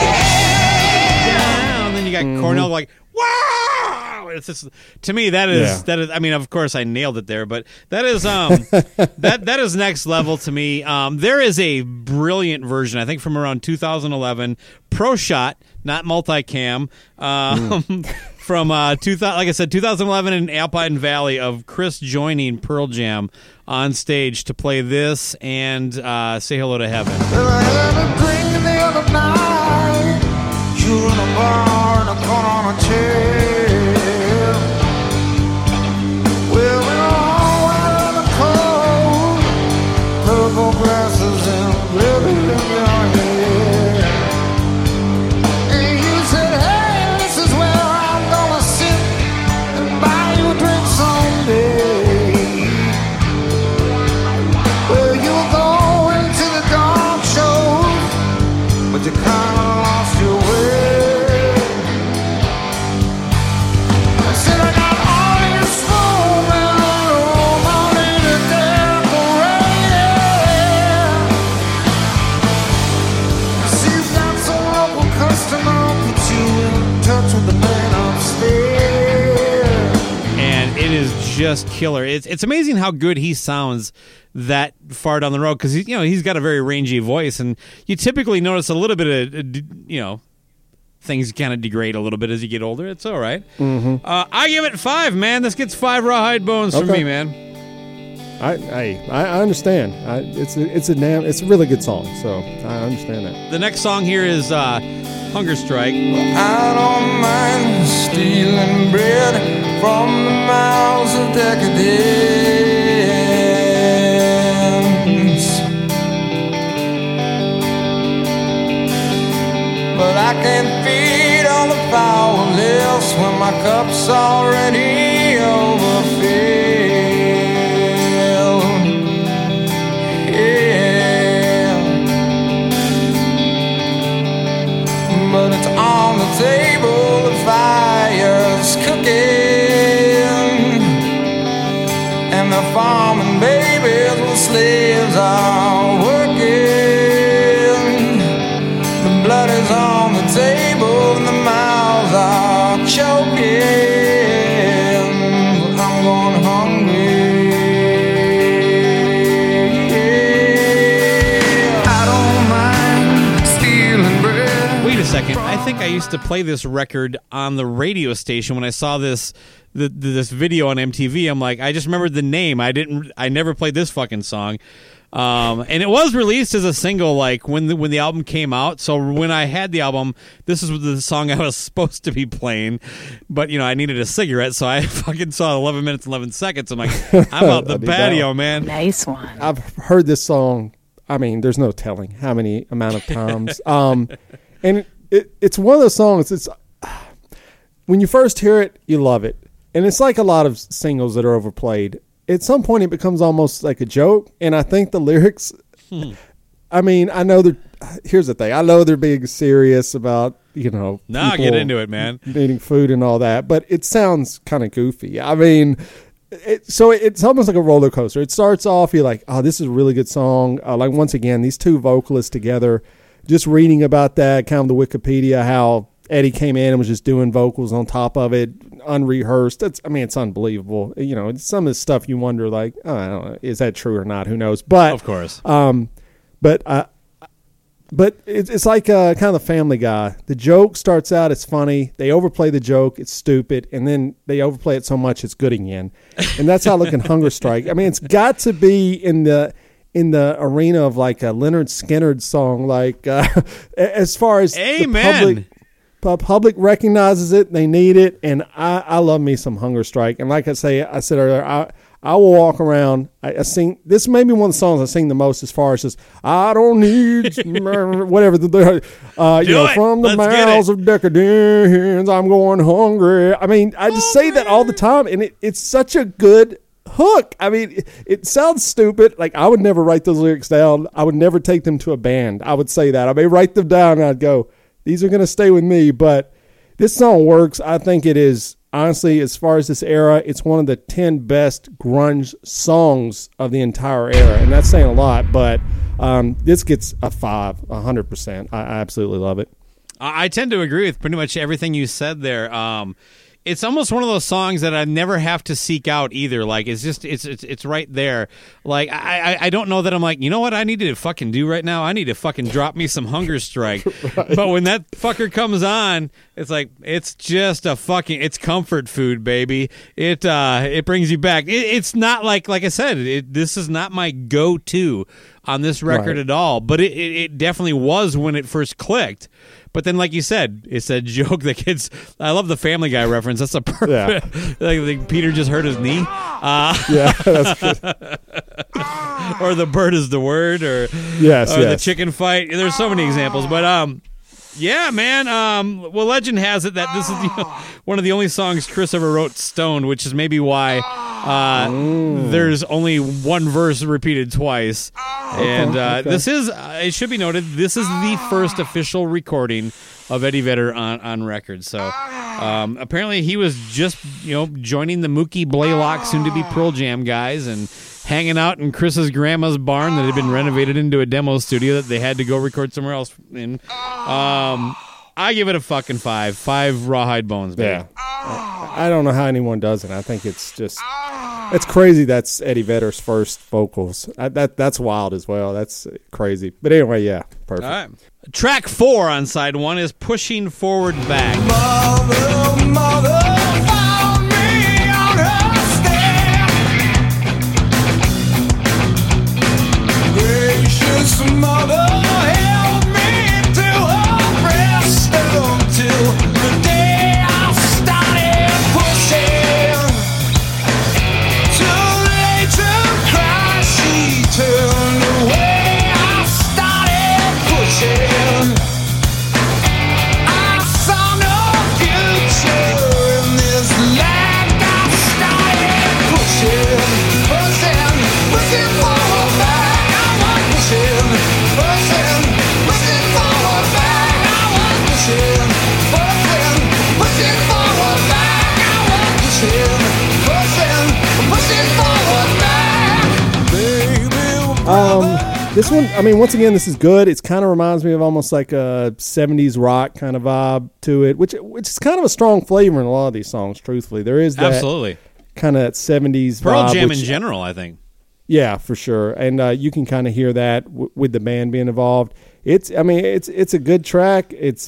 yeah. And then you got Cornell like, wow! It's just, to me that is. Of course I nailed it there, but that is that is next level to me. There is a brilliant version, I think from around 2011, Pro Shot, not multicam, from 2011 in Alpine Valley, of Chris joining Pearl Jam on stage to play this and Say Hello to Heaven. Well, I had a drink the other night. You were in a bar in a corner on a chair. just killer. It's amazing how good he sounds that far down the road, because he's got a very rangy voice, and you typically notice a little bit of things kind of degrade a little bit as you get older. It's all right. Mm-hmm. I give it 5, man. This gets 5 rawhide bones from me, man. I understand. It's a really good song, so I understand that. The next song here is Hunger Strike. I don't mind stealing bread from the mouths of decadence, but I can't feed all the powerless when my cup's already overfilled. But it's on the table, the fire's cooking, and the farming babies with slaves are working. The blood is on the table and the mouths are choking. I'm going hungry. I don't mind stealing bread. Wait a second. I think I used to play this record on the radio station when I saw this video on MTV. I'm like, I just remembered the name. I never played this fucking song. And it was released as a single, like when the album came out. So when I had the album, this is the song I was supposed to be playing. But I needed a cigarette, so I fucking saw 11 minutes 11 seconds. I'm like, I'm out the patio, man. Nice one. I've heard this song. I mean, there's no telling how many amount of times. And it's one of those songs. It's when you first hear it, you love it, and it's like a lot of singles that are overplayed. At some point, it becomes almost like a joke, and I think the lyrics. I mean, I know they're. Here's the thing: I know they're being serious about Nah, get into it, man. Needing food and all that, but it sounds kind of goofy. I mean, it's almost like a roller coaster. It starts off, you're like, oh, this is a really good song. Like once again, these two vocalists together. Just reading about that, kind of the Wikipedia, how Eddie came in and was just doing vocals on top of it, unrehearsed. It's unbelievable. It's some of the stuff you wonder, like, oh, I don't know, is that true or not? Who knows? But of course. But it's like kind of the Family Guy. The joke starts out, it's funny. They overplay the joke, it's stupid, and then they overplay it so much it's good again. And that's how I look at Hunger Strike. I mean, it's got to be in the arena of like a Lynyrd Skynyrd song, like as far as Amen. The public recognizes it, they need it, and I love me some Hunger Strike. And like I said earlier, I will walk around. I sing. This may be one of the songs I sing the most, as far as just I don't need whatever from the mouths of decadence, I'm going hungry. I mean, I just say that all the time, and it's such a good hook. I mean, it sounds stupid. Like, I would never write those lyrics down. I would never take them to a band. I would say that. I may write them down and I'd go, these are going to stay with me. But this song works. I think it is, honestly, as far as this era, it's one of the 10 best grunge songs of the entire era. And that's saying a lot, but this gets a 5, 100%. I absolutely love it. I tend to agree with pretty much everything you said there. It's almost one of those songs that I never have to seek out either. Like, it's just it's right there. Like, I don't know that I'm like, you know what I need to fucking do right now? I need to fucking drop me some Hunger Strike. Right. But when that fucker comes on, it's like, it's just it's comfort food, baby. It brings you back. It's not like I said, this is not my go-to on this record at all. But it definitely was when it first clicked. But then, like you said, it's a joke that kids. I love the Family Guy reference. That's a perfect. Yeah. Like Peter just hurt his knee. Yeah, that's good. Or the bird is the word, or the chicken fight. There's so many examples, but yeah, man. Well, legend has it that this is one of the only songs Chris ever wrote stoned, which is maybe why there's only one verse repeated twice. And this is, it should be noted, this is the first official recording of Eddie Vedder on record. So apparently he was just joining the Mookie Blaylock, soon to be Pearl Jam guys, and hanging out in Chris's grandma's barn that had been renovated into a demo studio that they had to go record somewhere else in. I give it a fucking 5 rawhide bones, man. Yeah. I don't know how anyone does it. I think it's just It's crazy. That's Eddie Vedder's first vocals. That's wild as well. That's crazy. But anyway, yeah, perfect. All right. Track 4 on side 1 is Pushing Forward Back. Mother, mother, found me on her step. Gracious mother, held me to her breast until the day I started pushing. Too late to cry, she turned away. I started pushing. I saw no future in this land. I started pushing, pushing, pushing forward back. I was pushing, pushing, pushing forward back. I was pushing, pushing, pushing forward back. I was pushing, pushing, pushing forward back. Baby, This one, I mean, once again, this is good. It kind of reminds me of almost like a 70s rock kind of vibe to it, which is kind of a strong flavor in a lot of these songs, truthfully. There is that Absolutely. kind of that 70s Pearl vibe. Jam which- in general, I think. Yeah, for sure. And you can kind of hear that with the band being involved. It's a good track. It's,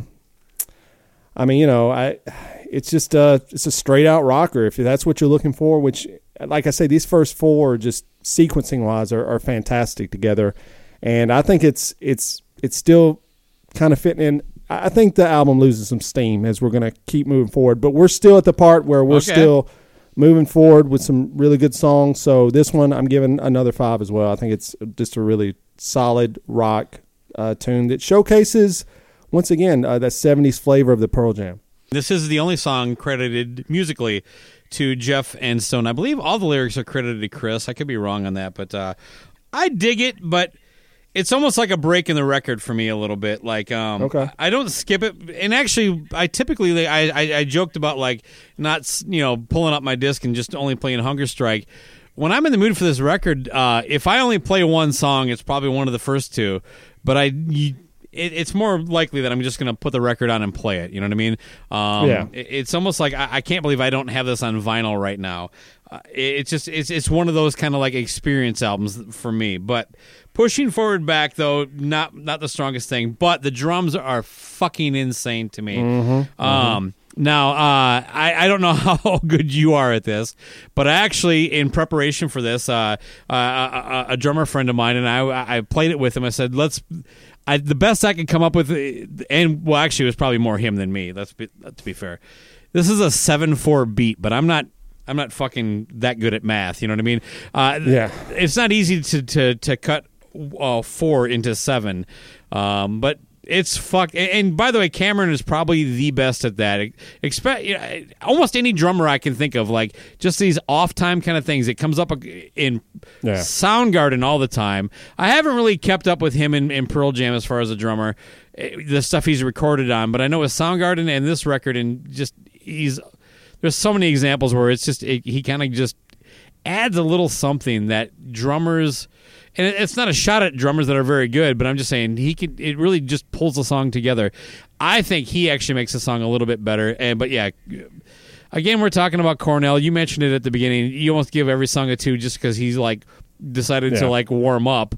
it's just it's a straight out rocker if that's what you're looking for, which, like I say, these first 4 just sequencing wise are fantastic together. And I think it's still kind of fitting in. I think the album loses some steam as we're going to keep moving forward, but we're still at the part where we're still moving forward with some really good songs. So this one I'm giving another 5 as well. I think it's just a really solid rock tune that showcases, once again, that 70s flavor of the Pearl Jam. This is the only song credited musically to Jeff and Stone. I believe all the lyrics are credited to Chris. I could be wrong on that, but I dig it, but it's almost like a break in the record for me a little bit. Like, Okay. I don't skip it, and actually, I typically I joked about like not pulling up my disc and just only playing Hunger Strike. When I'm in the mood for this record, if I only play one song, it's probably one of the first 2. But it's more likely that I'm just going to put the record on and play it. You know what I mean? Yeah. It's almost like I can't believe I don't have this on vinyl right now. It's one of those kind of like experience albums for me. But Pushing Forward Back, though, not the strongest thing. But the drums are fucking insane to me. Now, I don't know how good you are at this, but actually, in preparation for this, a drummer friend of mine and I played it with him. I said, the best I could come up with, and well, actually, it was probably more him than me. To be fair, this is a 7/4 beat, but I'm not fucking that good at math. You know what I mean? Yeah. It's not easy to cut 4 into 7, but it's And by the way, Cameron is probably the best at that. Almost any drummer I can think of, like just these off time kind of things. It comes up in Soundgarden all the time. I haven't really kept up with him in Pearl Jam as far as a drummer, the stuff he's recorded on. But I know with Soundgarden and this record, and just there's so many examples where it's just he kind of just adds a little something that drummers. And it's not a shot at drummers that are very good, but I'm just saying it really just pulls the song together. I think he actually makes the song a little bit better. But yeah, again, we're talking about Cornell. You mentioned it at the beginning. You almost give every song a 2 just because he's like decided to like warm up.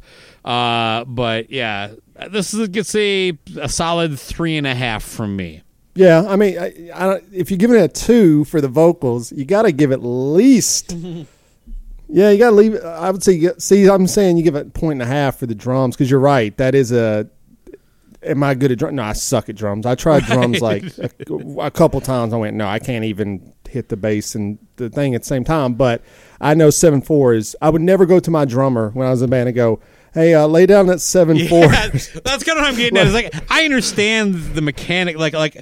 But yeah, this gets a solid 3.5 from me. Yeah, I mean, if you're giving it a 2 for the vocals, you got to give it at least. Yeah, you got to leave it. I would say. See, I'm saying you give it 1.5 for the drums because you're right. That is a. Am I good at drums? No, I suck at drums. I tried drums like a couple times. I went, no, I can't even hit the bass and the thing at the same time. But I know 7/4 is. I would never go to my drummer when I was in a band and go, hey, lay down that 7/4. Yeah, that's kind of what I'm getting at. It's like I understand the mechanic,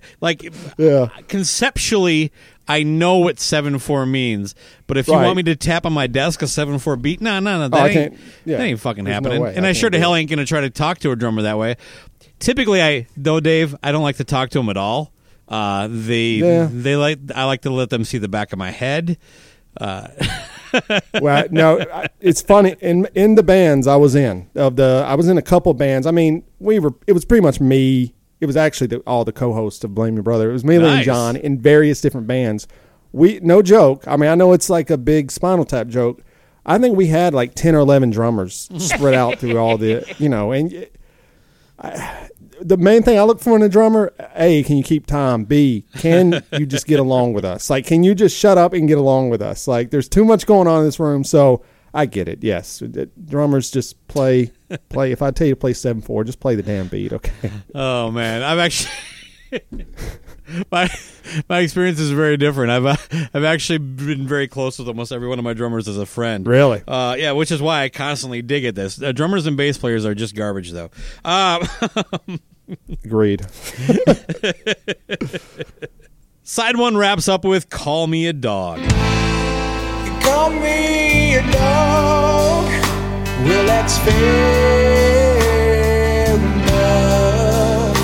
conceptually, I know what 7/4 means. But if you want me to tap on my desk a 7/4 beat, no, that ain't fucking happening. No, and I sure to hell ain't gonna try to talk to a drummer that way. Typically, Dave, I don't like to talk to them at all. I like to let them see the back of my head. Well, no, it's funny. In the bands I was in, I was in a couple bands. I mean, it was pretty much me. It was actually all the co-hosts of Blame Your Brother. It was me, and John, in various different bands. no joke. I mean, I know it's like a big Spinal Tap joke. I think we had like 10 or 11 drummers spread out through all the, and the main thing I look for in a drummer, A, can you keep time? B, can you just get along with us? Like, can you just shut up and get along with us? Like, there's too much going on in this room, so I get it. Yes, drummers just play. If I tell you to play 7/4, just play the damn beat, okay? Oh man, I've actually my experience is very different. I've actually been very close with almost every one of my drummers as a friend. Really? Yeah, which is why I constantly dig at this. Drummers and bass players are just garbage, though. Agreed. Side 1 wraps up with "Call Me a Dog." You call me a dog. Well, that's fair enough.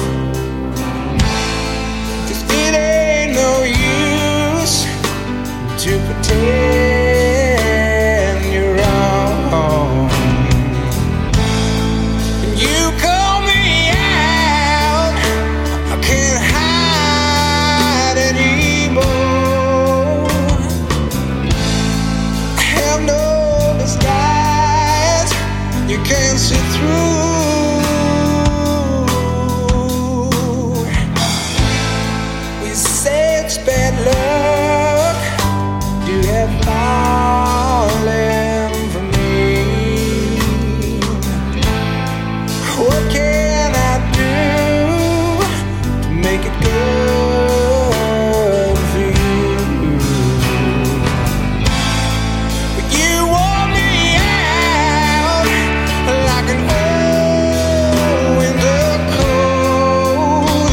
'Cause it ain't no use to pretend you're wrong. You call me out, I can't hide anymore. I have no disguise, you can't see through. We say it's bad luck, you have fallen for me. What can I do to make it good for you? But you wore me out like an old winter cold.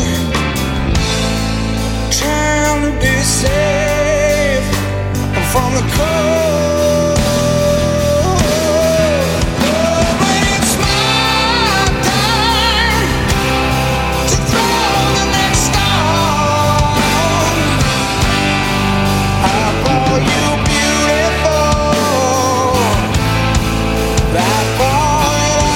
Trying to be safe from the cold. But it's my time to throw the next stone. I call you beautiful. I call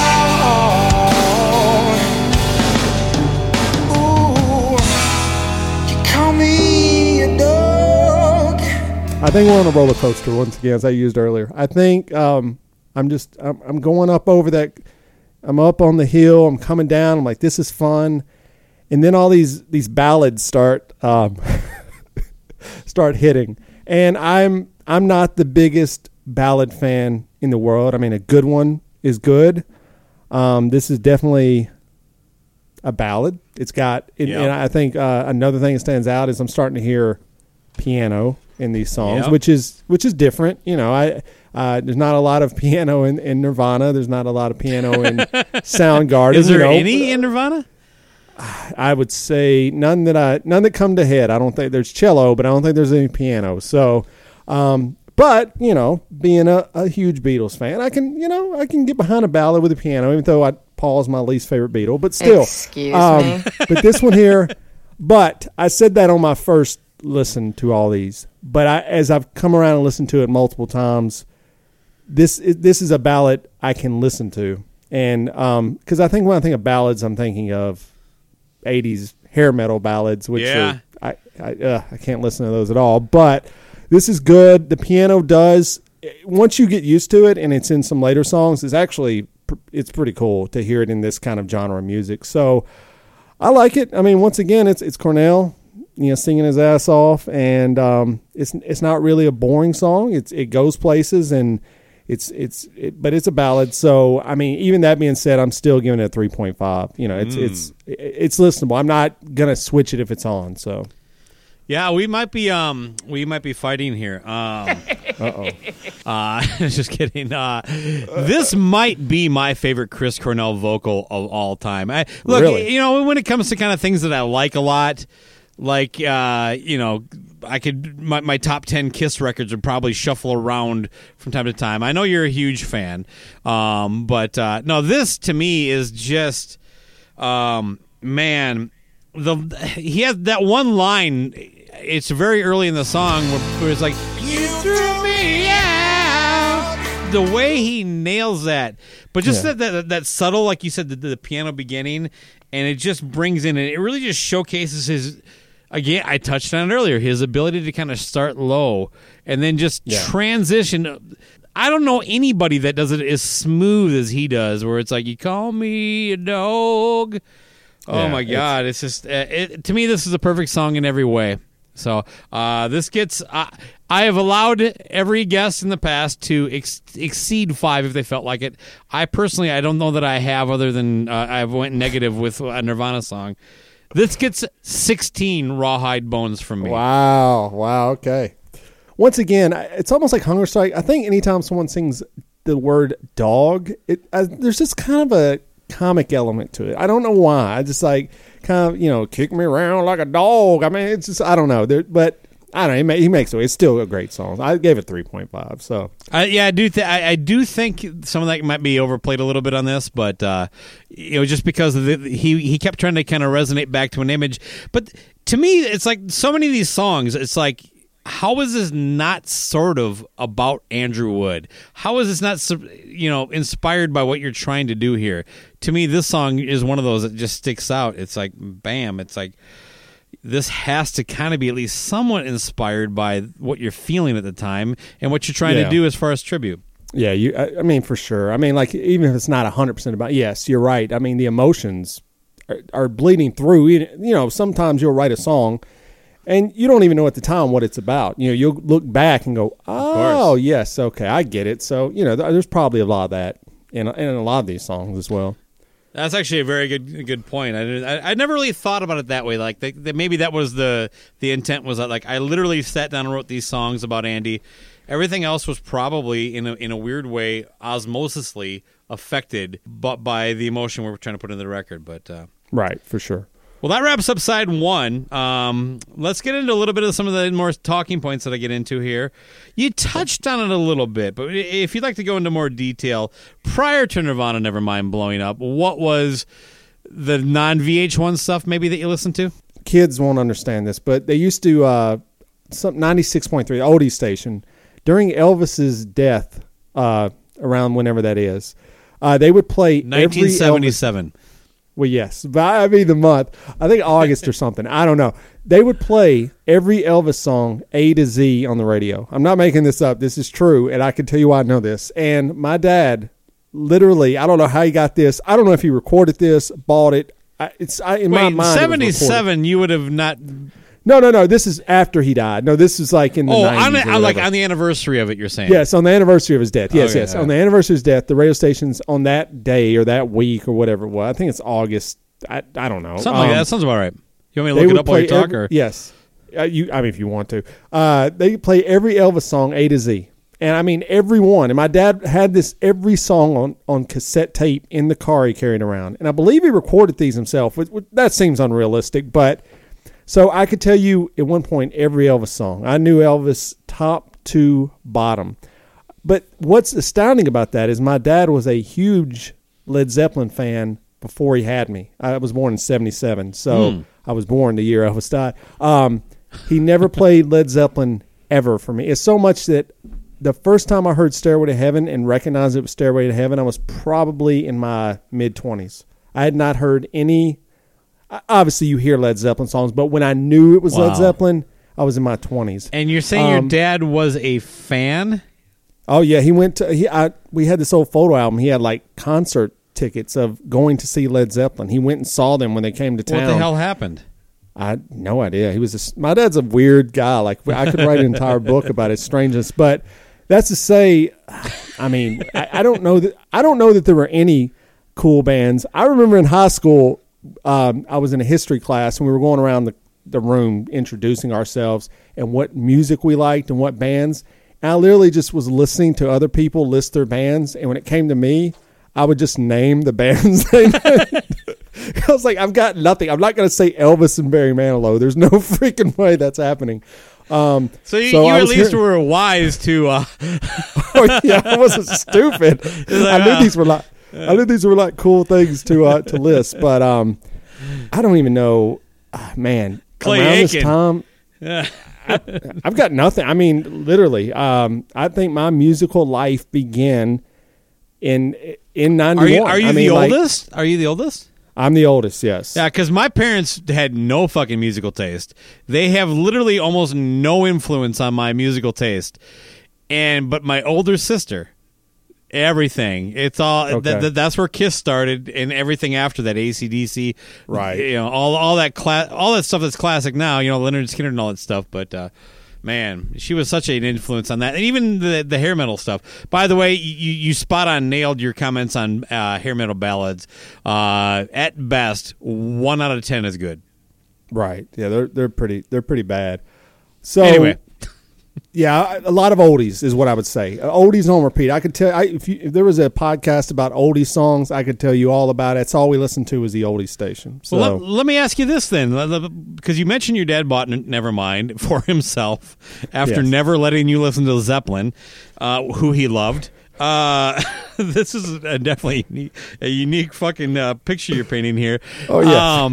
it all. Ooh, you call me a dog. I think we're on a roller coaster once again, as I used earlier. I think I'm going up over that. I'm up on the hill. I'm coming down. I'm like, this is fun, and then all these ballads start start hitting, and I'm not the biggest ballad fan in the world. I mean, a good one is good. This is definitely a ballad. It's got, and I think another thing that stands out is I'm starting to hear piano in these songs, Yep. which is different. There's not a lot of piano in Nirvana. There's not a lot of piano in Soundgarden. Is there any in Nirvana? I would say none that come to head. I don't think there's cello, but I don't think there's any piano. So, but being a huge Beatles fan, I can get behind a ballad with a piano, even though Paul's my least favorite Beatle. But still, Excuse me. But this one here, but I said that on my first listen to all these. But as I've come around and listened to it multiple times, this is a ballad I can listen to, and because I think when I think of ballads, I'm thinking of 80s hair metal ballads, which are, I can't listen to those at all. But this is good. The piano does, once you get used to it, and it's in some later songs, it's pretty cool to hear it in this kind of genre of music. So I like it. I mean, once again, it's Cornell, singing his ass off, and it's not really a boring song. It goes places, and but it's a ballad. So I mean, even that being said, I'm still giving it a 3.5. It's listenable. I'm not gonna switch it if it's on. So Yeah, we might be fighting here. Just kidding. This might be my favorite Chris Cornell vocal of all time. Really? When it comes to kind of things that I like a lot, like I could my top 10 Kiss records would probably shuffle around from time to time. I know you're a huge fan, but no, this to me is just man. He has that one line. It's very early in the song where it's like, "You threw me out." The way he nails that, but just that subtle, like you said, the piano beginning, and it just brings in, and it really just showcases his again, I touched on it earlier, his ability to kind of start low and then just transition. I don't know anybody that does it as smooth as he does, where it's like, you call me a dog. Oh, my God. It's just, to me, this is a perfect song in every way. So this gets, I have allowed every guest in the past to exceed 5 if they felt like it. I personally, I don't know that I have, other than I went negative with a Nirvana song. This gets 16 Rawhide Bones from me. Wow, okay. Once again, it's almost like Hunger Strike. I think anytime someone sings the word dog, there's just kind of a comic element to it. I don't know why. I just like kind of, kick me around like a dog. I mean, it's just, I don't know. But I don't know. He makes it. It's still a great song. I gave it 3.5. So I do. I do think some of that might be overplayed a little bit on this, but just because of he kept trying to kind of resonate back to an image. But to me, it's like so many of these songs. It's like, how is this not sort of about Andrew Wood? How is this not, inspired by what you're trying to do here? To me, this song is one of those that just sticks out. It's like, bam. It's like, this has to kind of be at least somewhat inspired by what you're feeling at the time and what you're trying to do as far as tribute. Yeah, I mean, for sure. I mean, like, even if it's not 100% about, yes, you're right. I mean, the emotions are bleeding through. Sometimes you'll write a song and you don't even know at the time what it's about. You'll look back and go, oh, yes, okay, I get it. So, there's probably a lot of that in a lot of these songs as well. That's actually a very good point. I never really thought about it that way. Like maybe that was the intent, was that, like, I literally sat down and wrote these songs about Andy. Everything else was probably in a weird way osmosisly affected, but by the emotion we're trying to put into the record. But right, for sure. Well, that wraps up side 1. Let's get into a little bit of some of the more talking points that I get into here. You touched on it a little bit, but if you'd like to go into more detail, prior to Nirvana Nevermind blowing up, what was the non-VH1 stuff maybe that you listened to? Kids won't understand this, but they used to, 96.3, the oldie station, during Elvis's death, around whenever that is, they would play 1977. Well, yes. I mean, the month. I think August or something. I don't know. They would play every Elvis song A to Z on the radio. I'm not making this up. This is true, and I can tell you why I know this. And my dad, literally, I don't know how he got this. I don't know if he recorded this, bought it. In my mind, 77, you would have not... No. This is after he died. No, this is like in the 90s. On the anniversary of it, you're saying? Yes, on the anniversary of his death. Yes. On the anniversary of his death, the radio stations on that day or that week or whatever it was, I think it's August. I don't know. Something like that. Sounds about right. You want me to look it up while you talk? Or? Yes. If you want to. They play every Elvis song A to Z. And I mean, every one. And my dad had every song on cassette tape in the car he carried around. And I believe he recorded these himself. That seems unrealistic, but... So I could tell you at one point every Elvis song. I knew Elvis top to bottom. But what's astounding about that is my dad was a huge Led Zeppelin fan before he had me. I was born in 1977, so I was born the year Elvis died. He never played Led Zeppelin ever for me. It's so much that the first time I heard Stairway to Heaven and recognized it was Stairway to Heaven, I was probably in my mid-20s. I had not heard any... Obviously, you hear Led Zeppelin songs, but when I knew it was Led Zeppelin, I was in my 20s. And you're saying your dad was a fan? Oh, yeah. He went to... we had this old photo album. He had, like, concert tickets of going to see Led Zeppelin. He went and saw them when they came to town. What the hell happened? I had no idea. My dad's a weird guy. Like, I could write an entire book about his strangeness. But that's to say, I mean, I don't know that there were any cool bands. I remember in high school... I was in a history class and we were going around the room introducing ourselves and what music we liked and what bands. And I literally just was listening to other people list their bands. And when it came to me, I would just name the bands. I was like, I've got nothing. I'm not going to say Elvis and Barry Manilow. There's no freaking way that's happening. So you at least were wise to... Oh, yeah, I wasn't stupid. I knew these were like... I knew these were like cool things to list, but I don't even know. Man, Clay around Aiken. This time, I've got nothing. I mean, literally, I think my musical life began in 91. Are you the oldest? Are you the oldest? I'm the oldest, yes. Yeah, because my parents had no fucking musical taste. They have literally almost no influence on my musical taste. But my older sister, everything. It's all Okay. that's where Kiss started, and everything after that, AC/DC, Right. You know, all that all that stuff that's classic now. You know, Leonard Skinner and all that stuff. But man, she was such an influence on that, and even the hair metal stuff. By the way, you spot on nailed your comments on hair metal ballads. At best, 1 out of 10 is good. Right. Yeah, they're pretty bad. So Anyway. Yeah, a lot of oldies is what I would say. Oldies on repeat. I could tell if there was a podcast about oldie songs, I could tell you all about it. That's all we listened to was the oldie station. So Well, let me ask you this then, because you mentioned your dad bought Nevermind for himself after Yes. never letting you listen to Zeppelin, who he loved. This is definitely a unique fucking picture you're painting here. Oh, yeah.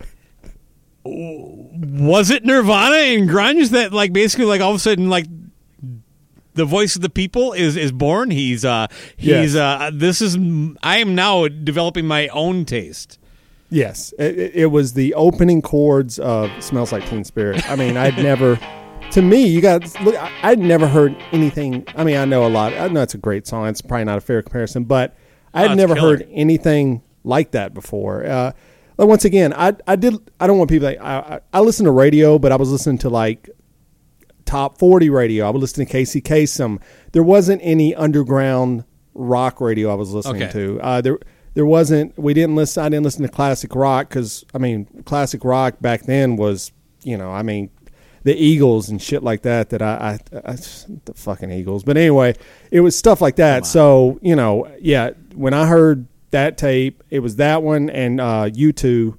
Was it Nirvana and grunge that, like, basically, like, all of a sudden, like, the voice of the people is born? This is I am now developing my own taste. yes, it was the opening chords of "Smells Like Teen Spirit." I mean, I'd never. To me, you got look. I'd never heard anything. I mean, I know a lot. I know it's a great song. It's probably not a fair comparison, but I'd it's never killer. heard anything like that before. But once again, I don't want people like I listen to radio, but I was listening to like top 40 radio. I would listen to Casey Kasem. There wasn't any underground rock radio I was listening Okay. to. There wasn't. I didn't listen to classic rock because I mean, classic rock back then was the Eagles and shit like that. The fucking Eagles. But anyway, it was stuff like that. So when I heard that tape, it was that one and U2,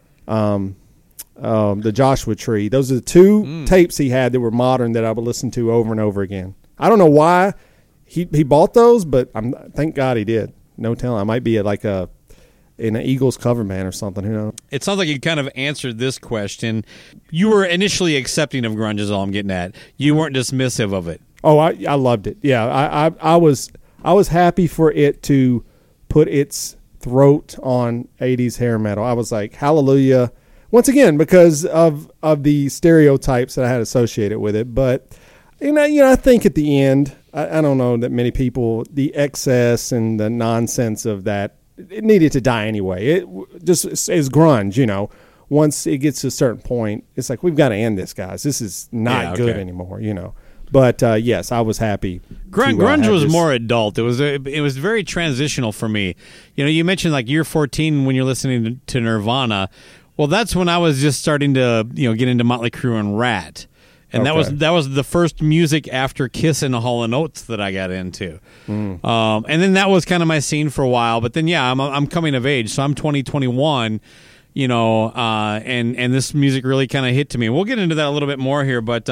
the Joshua Tree. Those are the two tapes he had that were modern that I would listen to over and over again. I don't know why he bought those, but thank God he did. No telling. I might be in an Eagles cover band or something. Who knows? It sounds like you kind of answered this question. You were initially accepting of grunge is all I'm getting at. You weren't dismissive of it. Oh, I loved it. Yeah, I was happy for it to put its throat on 80s hair metal. I was like, hallelujah. Once again, because of the stereotypes that I had associated with it. But, I think at the end, I don't know that many people, the excess and the nonsense of that, it needed to die anyway. It just is grunge, Once it gets to a certain point, it's like, we've got to end this, guys. This is not good anymore, But yes, I was happy. Grunge was more adult. It was very transitional for me. You mentioned like year 14 when you're listening to Nirvana. Well, that's when I was just starting to get into Motley Crue and Rat, and that was the first music after Kiss and Hall & Oates that I got into. And then that was kind of my scene for a while. But then I'm coming of age, so I'm 2021. And this music really kind of hit to me. We'll get into that a little bit more here, but.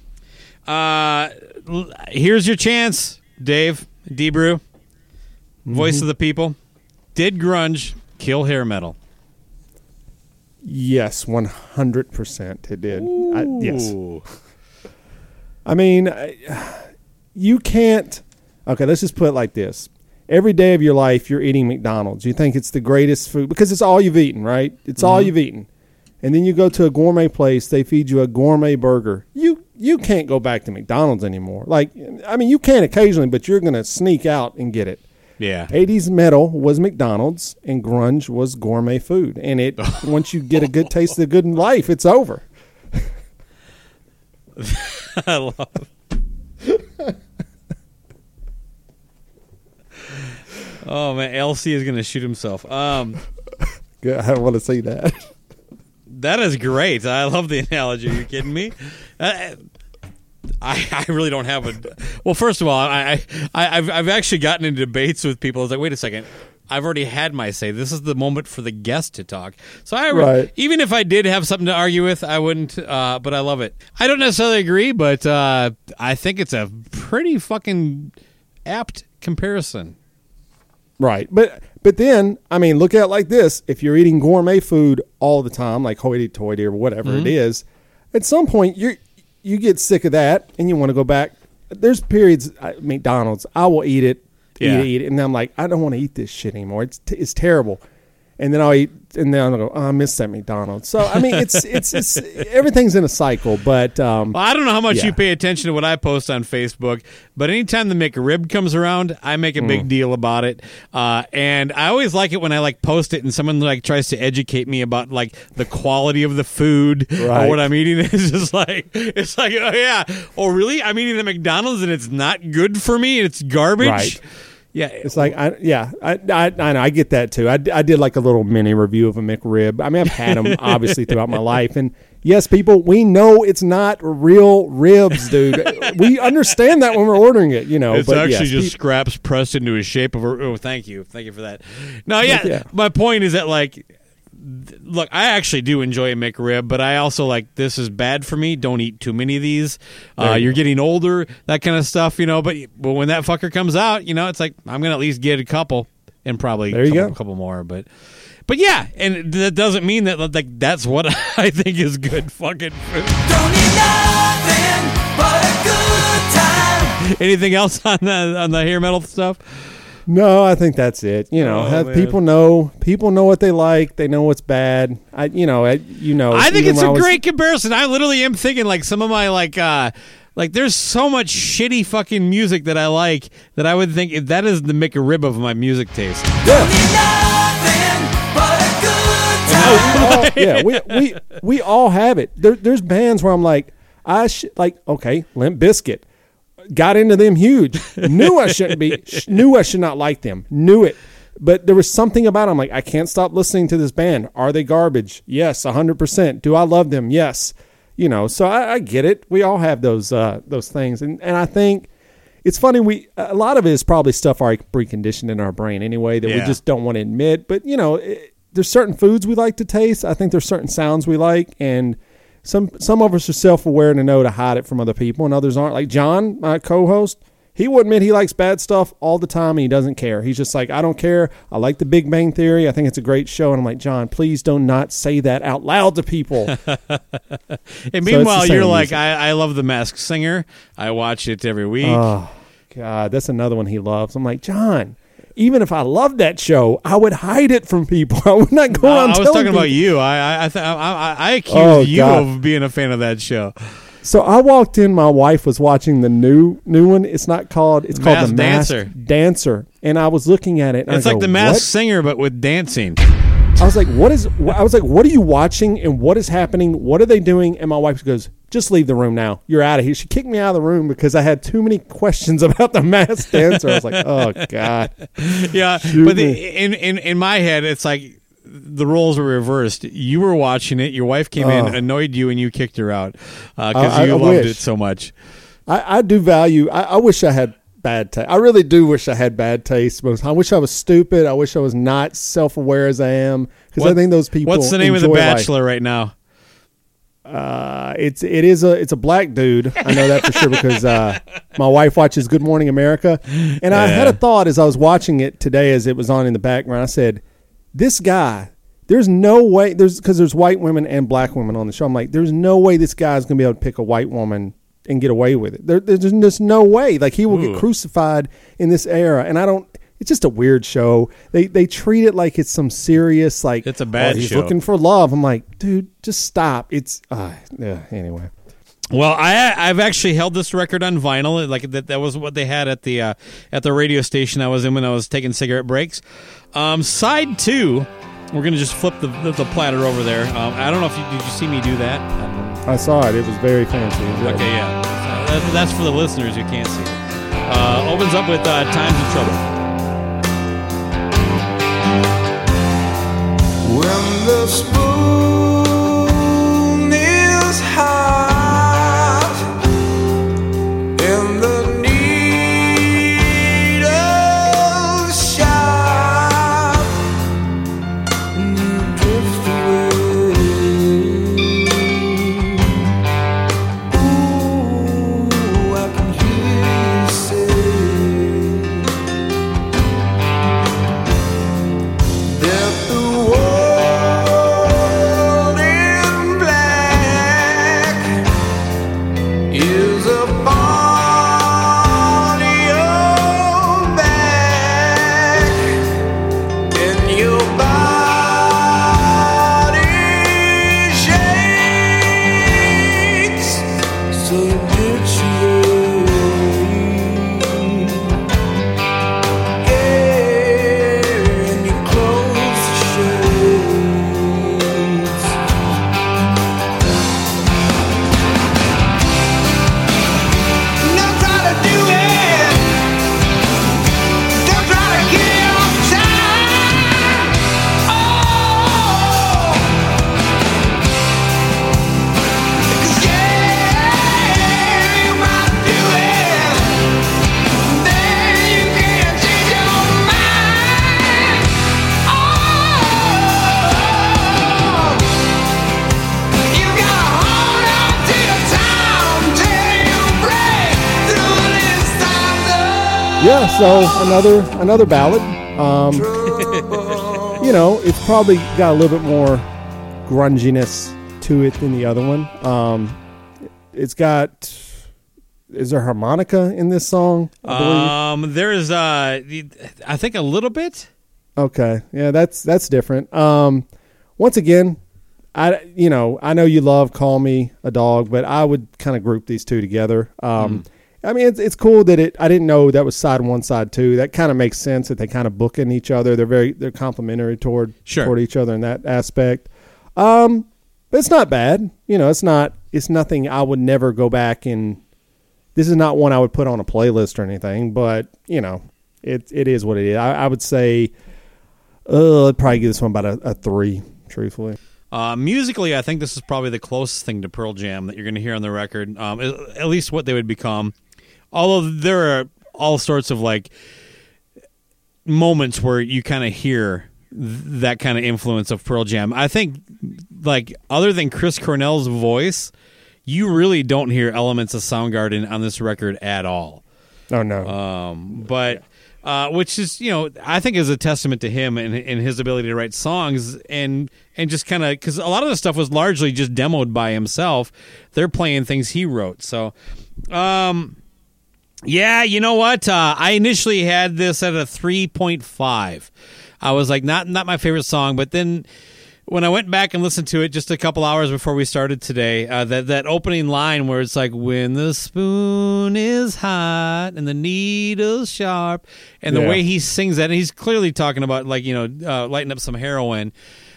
Here's your chance, Dave Debrew, voice of the people. Did grunge kill hair metal? Yes, 100% it did. Yes. I mean, you can't. Okay, let's just put it like this. Every day of your life, you're eating McDonald's. You think it's the greatest food because it's all you've eaten, right? It's all you've eaten. And then you go to a gourmet place, they feed you a gourmet burger. You can't go back to McDonald's anymore. Like, I mean, you can occasionally, but you're going to sneak out and get it. Yeah. 80s metal was McDonald's and grunge was gourmet food. And once you get a good taste of the good in life, it's over. I love it. Oh, man, LC is going to shoot himself. Good, I want to see that. That is great. I love the analogy. Are you kidding me? I really don't have a. Well, first of all, I've actually gotten into debates with people. I was like, wait a second. I've already had my say. This is the moment for the guest to talk. So even if I did have something to argue with, I wouldn't. But I love it. I don't necessarily agree, but I think it's a pretty fucking apt comparison. Right. But then, I mean, look at it like this. If you're eating gourmet food all the time, like hoity-toity or whatever it is, at some point you get sick of that and you want to go back. There's periods, McDonald's, I will eat it, and I'm like, I don't want to eat this shit anymore. It's terrible. and then I'll eat, and then I'll go, oh, I miss that McDonald's. So I mean, it's everything's in a cycle. But well, I don't know how much yeah. you pay attention to what I post on Facebook, but anytime the McRib comes around, I make a big deal about it. And I always like it when I like post it and someone like tries to educate me about like the quality of the food Right. or what I'm eating. It's like, oh yeah, oh really? I'm eating the McDonald's and it's not good for me. It's garbage. Right. Yeah, It's like, I know, I get that too. I did like a little mini review of a McRib. I mean, I've had them obviously throughout my life. And yes, people, we know it's not real ribs, dude. We understand that when we're ordering it, you know. It's but actually yes, just scraps pressed into a shape of a. Oh, thank you for that. No, yeah, yeah. my point is that like, look, I actually do enjoy a McRib, but I also like this is bad for me. Don't eat too many of these. You're getting older, that kind of stuff, you know. But when that fucker comes out, you know, it's like I'm gonna at least get a couple and probably a couple more. But yeah, and that doesn't mean that like that's what I think is good fucking food. Don't need nothing but a good time. Anything else on the hair metal stuff? No, I think that's it. You know, man. people know what they like. They know what's bad. I think it's a great comparison. I literally am thinking like some of my like there's so much shitty fucking music that I like that I would think that is the McRib of my music taste. Don't need nothing but a good time. We all have it. There's bands where I'm like, okay, Limp Bizkit. Got into them huge. Knew I should not like them. Knew it. But there was something about them. Like, I can't stop listening to this band. Are they garbage? Yes, 100%. Do I love them? Yes. You know, so I get it. We all have those things. And I think it's funny. A lot of it is probably stuff already preconditioned in our brain anyway that we just don't want to admit. But, you know, there's certain foods we like to taste. I think there's certain sounds we like. And some of us are self-aware to know to hide it from other people, and others aren't. Like John, my co-host, he will admit he likes bad stuff all the time, and he doesn't care. He's just like, I don't care. I like The Big Bang Theory. I think it's a great show. And I'm like, John, please do not say that out loud to people. And meanwhile, you're like, I love The Masked Singer. I watch it every week. Oh, God, that's another one he loves. I'm like, John, even if I loved that show, I would hide it from people. I would not go around telling people. I was talking about you. I accused you of being a fan of that show. So I walked in. My wife was watching the new one. It's called The Masked Dancer. And I was looking at it. And it's like The Masked Singer, but with dancing. I was like, what are you watching and what is happening? What are they doing? And my wife goes, just leave the room now. You're out of here. She kicked me out of the room because I had too many questions about The Masked Dancer. I was like, oh, God. Yeah, but in my head, it's like the roles were reversed. You were watching it. Your wife came in, annoyed you, and you kicked her out because you loved it so much. I do value. I wish I had bad taste. I really do wish I had bad taste. I wish I was stupid. I wish I was not self-aware as I am because I think those people. What's the name of The Bachelor right now? It's a black dude. I know that for sure because my wife watches Good Morning America, and I had a thought as I was watching it today as it was on in the background. I said, "This guy, there's no way because there's white women and black women on the show. I'm like, there's no way this guy's gonna be able to pick a white woman and get away with it. There's just no way. Like he will get crucified in this era, and I don't." It's just a weird show. They treat it like it's some serious, like it's a bad he's show. Looking for love. I'm like, dude, just stop. It's anyway. Well, I've actually held this record on vinyl. Like that was what they had at the radio station I was in when I was taking cigarette breaks. Side 2, we're gonna just flip the platter over there. I don't know if did you see me do that? I saw it. It was very fancy. Okay, yeah. That's for the listeners who can't see it. Opens up with Times of Trouble. When the spoon is hot and the needle's sharp and you drift away, ooh, I can hear you say that the your back and your body. Yeah, so another ballad. You know, it's probably got a little bit more grunginess to it than the other one. It's got. Is there harmonica in this song? There is. I think a little bit. Okay, yeah, that's different. Once again, I know you love "Call Me a Dog," but I would kind of group these two together. I mean, it's cool that I didn't know that was side one, side two. That kind of makes sense that they kind of bookend each other. They're complementary toward each other in that aspect. But it's not bad. You know, it's nothing I would never go back and. This is not one I would put on a playlist or anything, but you know, it is what it is. I would say, I'd probably give this one about a 3, truthfully. Musically, I think this is probably the closest thing to Pearl Jam that you're going to hear on the record, at least what they would become. Although there are all sorts of like moments where you kind of hear that kind of influence of Pearl Jam. I think, like, other than Chris Cornell's voice, you really don't hear elements of Soundgarden on this record at all. Oh, no. Which is, you know, I think is a testament to him and his ability to write songs and just kind of, because a lot of the stuff was largely just demoed by himself. They're playing things he wrote. So, yeah, you know what? I initially had this at a 3.5. I was like, not my favorite song, but then when I went back and listened to it just a couple hours before we started today, that opening line where it's like, when the spoon is hot and the needle's sharp, and the way he sings that, and he's clearly talking about, like, you know, lighting up some heroin,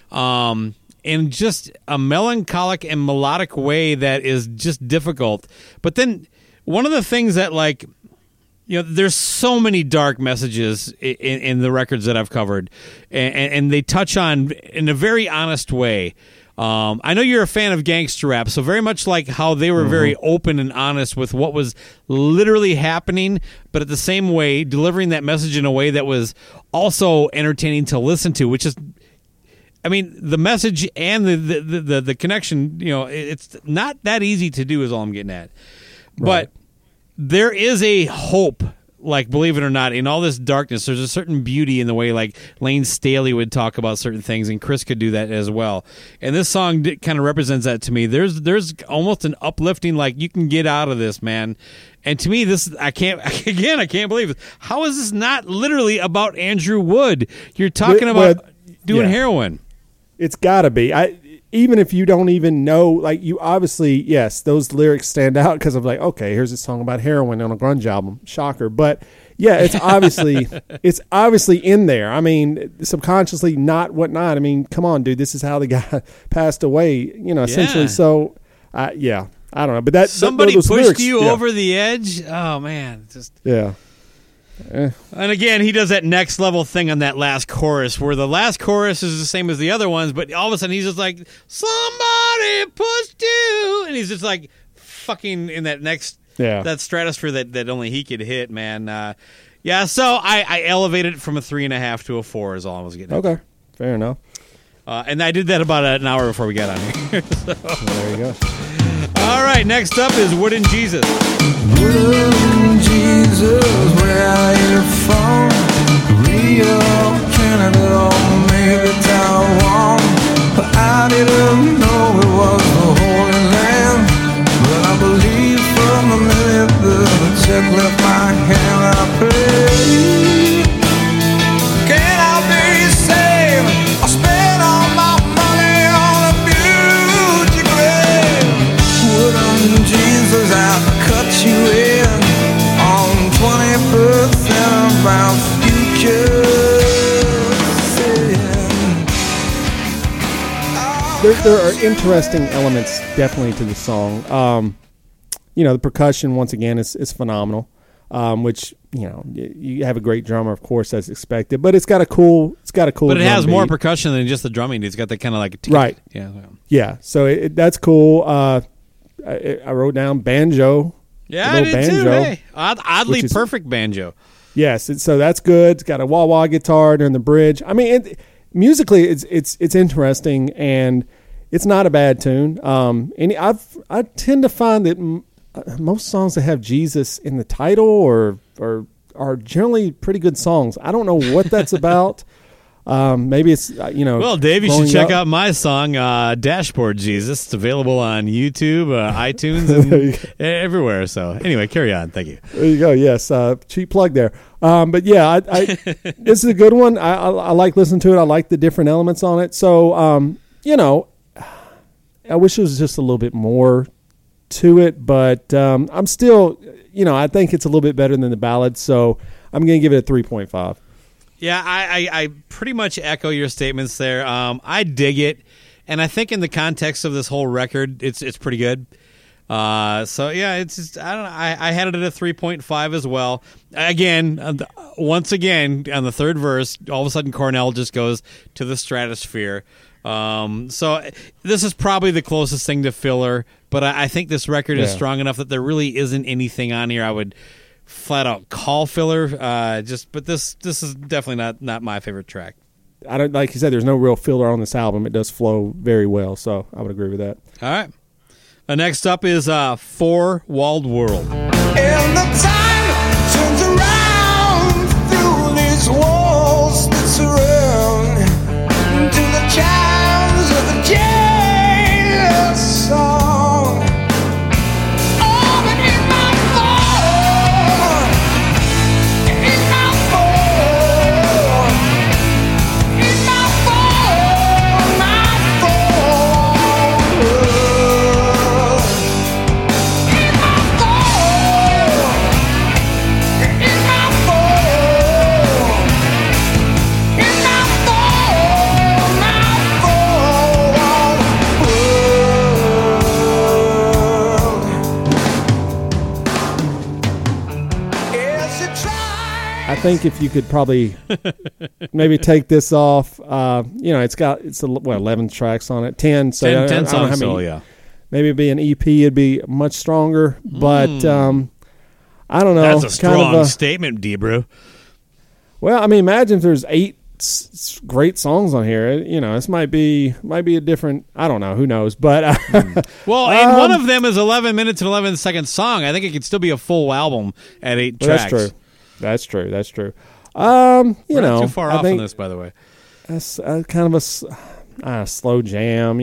in just a melancholic and melodic way that is just difficult. But then one of the things that, like, you know, there's so many dark messages in the records that I've covered, and they touch on in a very honest way. I know you're a fan of gangster rap, so very much like how they were very open and honest with what was literally happening, but at the same way delivering that message in a way that was also entertaining to listen to, which is, I mean, the message and the connection, you know, it's not that easy to do is all I'm getting at. Right. But there is a hope, like, believe it or not, in all this darkness, there's a certain beauty in the way, like, Lane Staley would talk about certain things, and Chris could do that as well. And this song kind of represents that to me. There's almost an uplifting, like, you can get out of this, man. And to me, this, I can't believe it. How is this not literally about Andrew Wood? You're talking about doing heroin. It's got to be. Even if you don't even know, like, you obviously, yes, those lyrics stand out because of, like, okay, here's a song about heroin on a grunge album. Shocker. But, yeah, it's obviously in there. I mean, subconsciously, not whatnot. I mean, come on, dude, this is how the guy passed away, you know, essentially. So, yeah, I don't know. But that somebody those pushed lyrics, you over the edge? Oh, man. Just yeah. And again, he does that next level thing on that last chorus where the last chorus is the same as the other ones, but all of a sudden he's just like, somebody pushed you, and he's just like fucking in that next that stratosphere that only he could hit, man. So I elevated it from a 3.5 to a 4 is all I was getting at. Okay, fair enough. And I did that about an hour before we got on here. So. There you go. All right, next up is Wooden Jesus. Wooden Jesus, where are you from? Rio, Canada, or maybe Taiwan. But I didn't know it was the Holy Land. But I believe from the minute the check left my hand, I prayed, can I be saved? I spent all my money on a beauty grave. Wooden Jesus, I'll cut you in on 20% of our future. There are interesting elements definitely to the song. You know, the percussion once again is phenomenal. Which, you know, you have a great drummer, of course, as expected, but it's got a cool. But it has beat. more percussion than just the drumming. It's got that kind of like right. Yeah. So that's cool. I wrote down banjo. Yeah, I did banjo, too. Hey, oddly perfect banjo. Yes, so that's good. It's got a wah-wah guitar during the bridge. I mean, musically, it's interesting, and it's not a bad tune. And I tend to find that most songs that have Jesus in the title or are generally pretty good songs. I don't know what that's about. Maybe it's Well, Dave, you should growing check up. out my song, Dashboard Jesus. It's available on YouTube, iTunes, and everywhere. So anyway, carry on. Thank you. There you go. Yes, cheap plug there. But yeah, I this is a good one. I like listening to it. I like the different elements on it. So I wish there was just a little bit more to it, but I'm still, I think it's a little bit better than the ballad. So I'm going to give it a 3.5. Yeah, I pretty much echo your statements there. I dig it, and I think in the context of this whole record, it's pretty good. So yeah, it's just, I don't know. I had it at a 3.5 as well. Again, once again on the third verse, all of a sudden Cornell just goes to the stratosphere. So this is probably the closest thing to filler, but I think this record is strong enough that there really isn't anything on here I would flat out call filler. But this is definitely not my favorite track. I don't, like you said, there's no real filler on this album. It does flow very well, so I would agree with that. All right. Next up is Four Walled World. And the time turns around through these walls that surround to the chimes of the jail's song. Oh, but in my fall, in my fall, in my fall, my fall. In my fall, in my fall, in my fall, my fall. Yes, you try. I think if you could probably maybe take this off, it's 11 tracks on it, 10. So 10 I don't know how songs, many- so yeah. Maybe it'd be an EP. It'd be much stronger, but I don't know. That's a kind strong of statement, Debrew. well, I mean, imagine if there's 8 great songs on here. This might be a different. I don't know. Who knows? But Well, and one of them is 11 minutes and 11 seconds song. I think it could still be a full album at 8 well, tracks. That's true. We're not too far I off think on this, by the way. that's kind of a slow jam.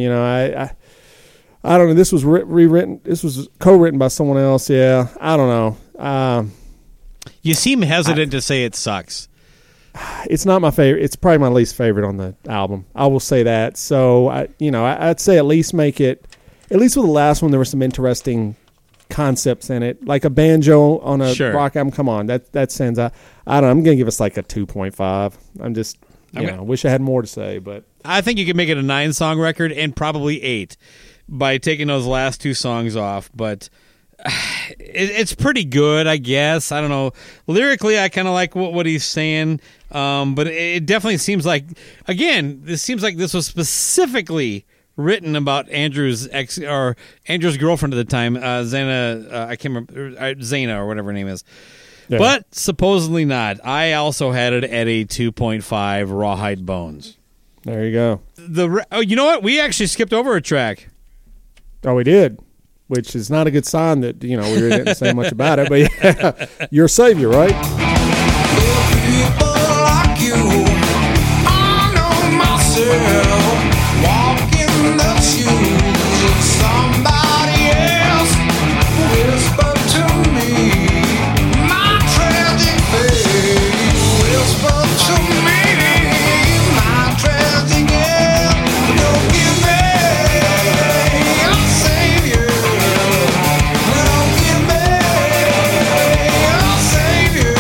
I don't know. This was rewritten. This was co-written by someone else. Yeah, I don't know. You seem hesitant to say it sucks. It's not my favorite. It's probably my least favorite on the album. I will say that. So I'd say at least make it. At least with the last one, there were some interesting concepts in it, like a banjo on a Sure. rock album. Come on, that sends. I don't know. I'm gonna give us like a 2.5. I'm just. I wish I had more to say, but I think you could make it a 9-song record and probably 8 by taking those last 2 songs off. But it's pretty good, I guess. I don't know. Lyrically, I kind of like what he's saying, but it definitely seems like, again, this seems like this was specifically written about Andrew's ex or Andrew's girlfriend at the time, Zana. I can't remember, Zana or whatever her name is. yeah. But supposedly not. I also had it at a 2.5 Rawhide Bones. there you go. You know what? We actually skipped over a track. Oh, we did, which is not a good sign that we really didn't say much about it. But yeah, Your Savior, right? People like you, I know myself, walk in the shoes of somebody else. Whisper to me, my tragic fate. Whisper to me, my tragic end. Don't give me a savior. Don't give me a savior.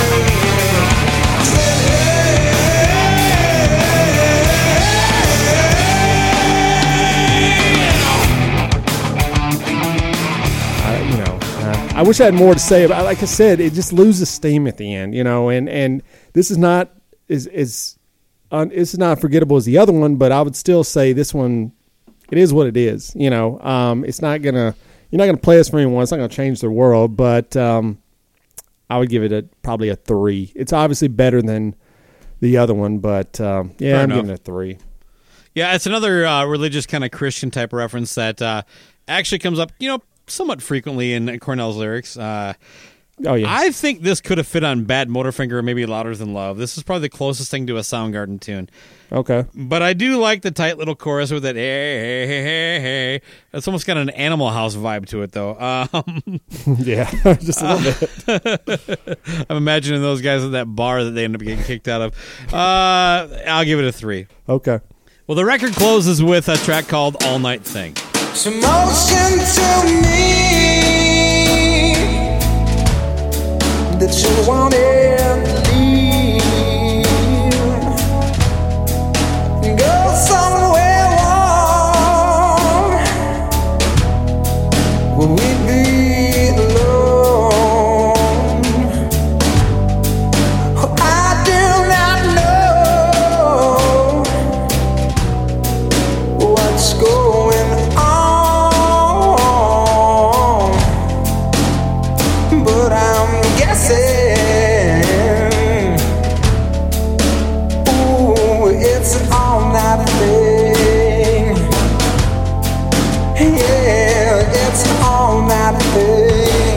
I wish I had more to say about. Like I said, it just loses steam at the end, And this is not it's not forgettable as the other one, but I would still say this one. It is what it is, It's not gonna. You're not gonna play this for anyone. It's not gonna change their world, but I would give it probably a 3. It's obviously better than the other one, but I'm enough. giving it a 3. Yeah, it's another religious kind of Christian type reference that actually comes up, somewhat frequently in Cornell's lyrics. Oh, yeah. I think this could have fit on Bad Motorfinger or maybe Louder Than Love. This is probably the closest thing to a Soundgarden tune. Okay. But I do like the tight little chorus with that, hey, hey, hey, hey, hey. It's almost got an Animal House vibe to it, though. Yeah, just a little bit. I'm imagining those guys at that bar that they end up getting kicked out of. I'll give it a 3. Okay. Well, the record closes with a track called All Night Thing. It's emotion to me that you won't ever leave. Go somewhere warm where we be alone. Oh, I do not know what's going on, but I'm guessing. Ooh, it's an all-night thing. Yeah, it's an all-night thing.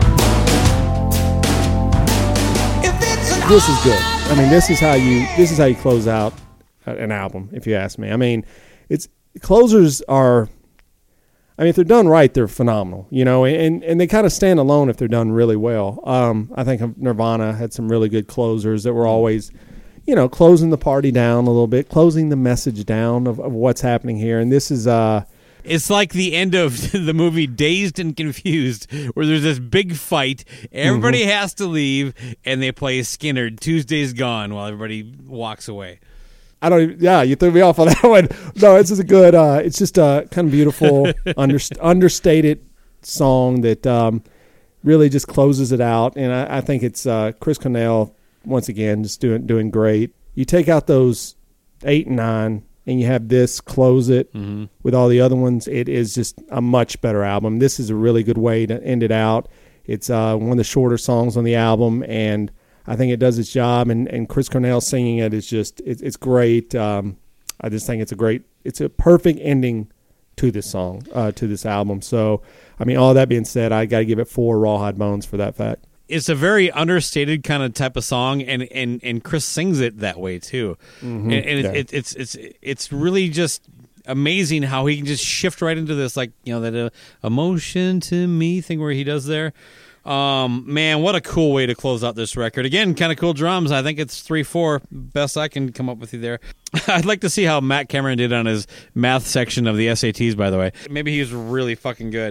If it's an This is good. I mean, this is how you close out an album, if you ask me. I mean, closers are, I mean, if they're done right, they're phenomenal, and they kind of stand alone if they're done really well. I think Nirvana had some really good closers that were always, closing the party down a little bit, closing the message down of what's happening here. And this is, It's like the end of the movie Dazed and Confused, where there's this big fight, everybody has to leave, and they play Skynyrd, Tuesday's Gone, while everybody walks away. you threw me off on that one. No, this is a good, it's just a kind of beautiful, understated song that really just closes it out. And I think it's Chris Cornell, once again, just doing great. You take out those 8 and 9, and you have this close it with all the other ones. It is just a much better album. This is a really good way to end it out. It's one of the shorter songs on the album, and I think it does its job. And Chris Cornell singing it is just it's great. I just think it's a perfect ending to this song, to this album. So, I mean, all that being said, I got to give it 4 Rawhide Bones for that fact. It's a very understated kind of type of song, and Chris sings it that way too. And it's really just amazing how he can just shift right into this, like, that emotion to me thing where he does there. Man, what a cool way to close out this record. Again, kind of cool drums. I think it's 3-4. Best I can come up with you there. I'd like to see how Matt Cameron did on his math section of the SATs, by the way. Maybe he's really fucking good.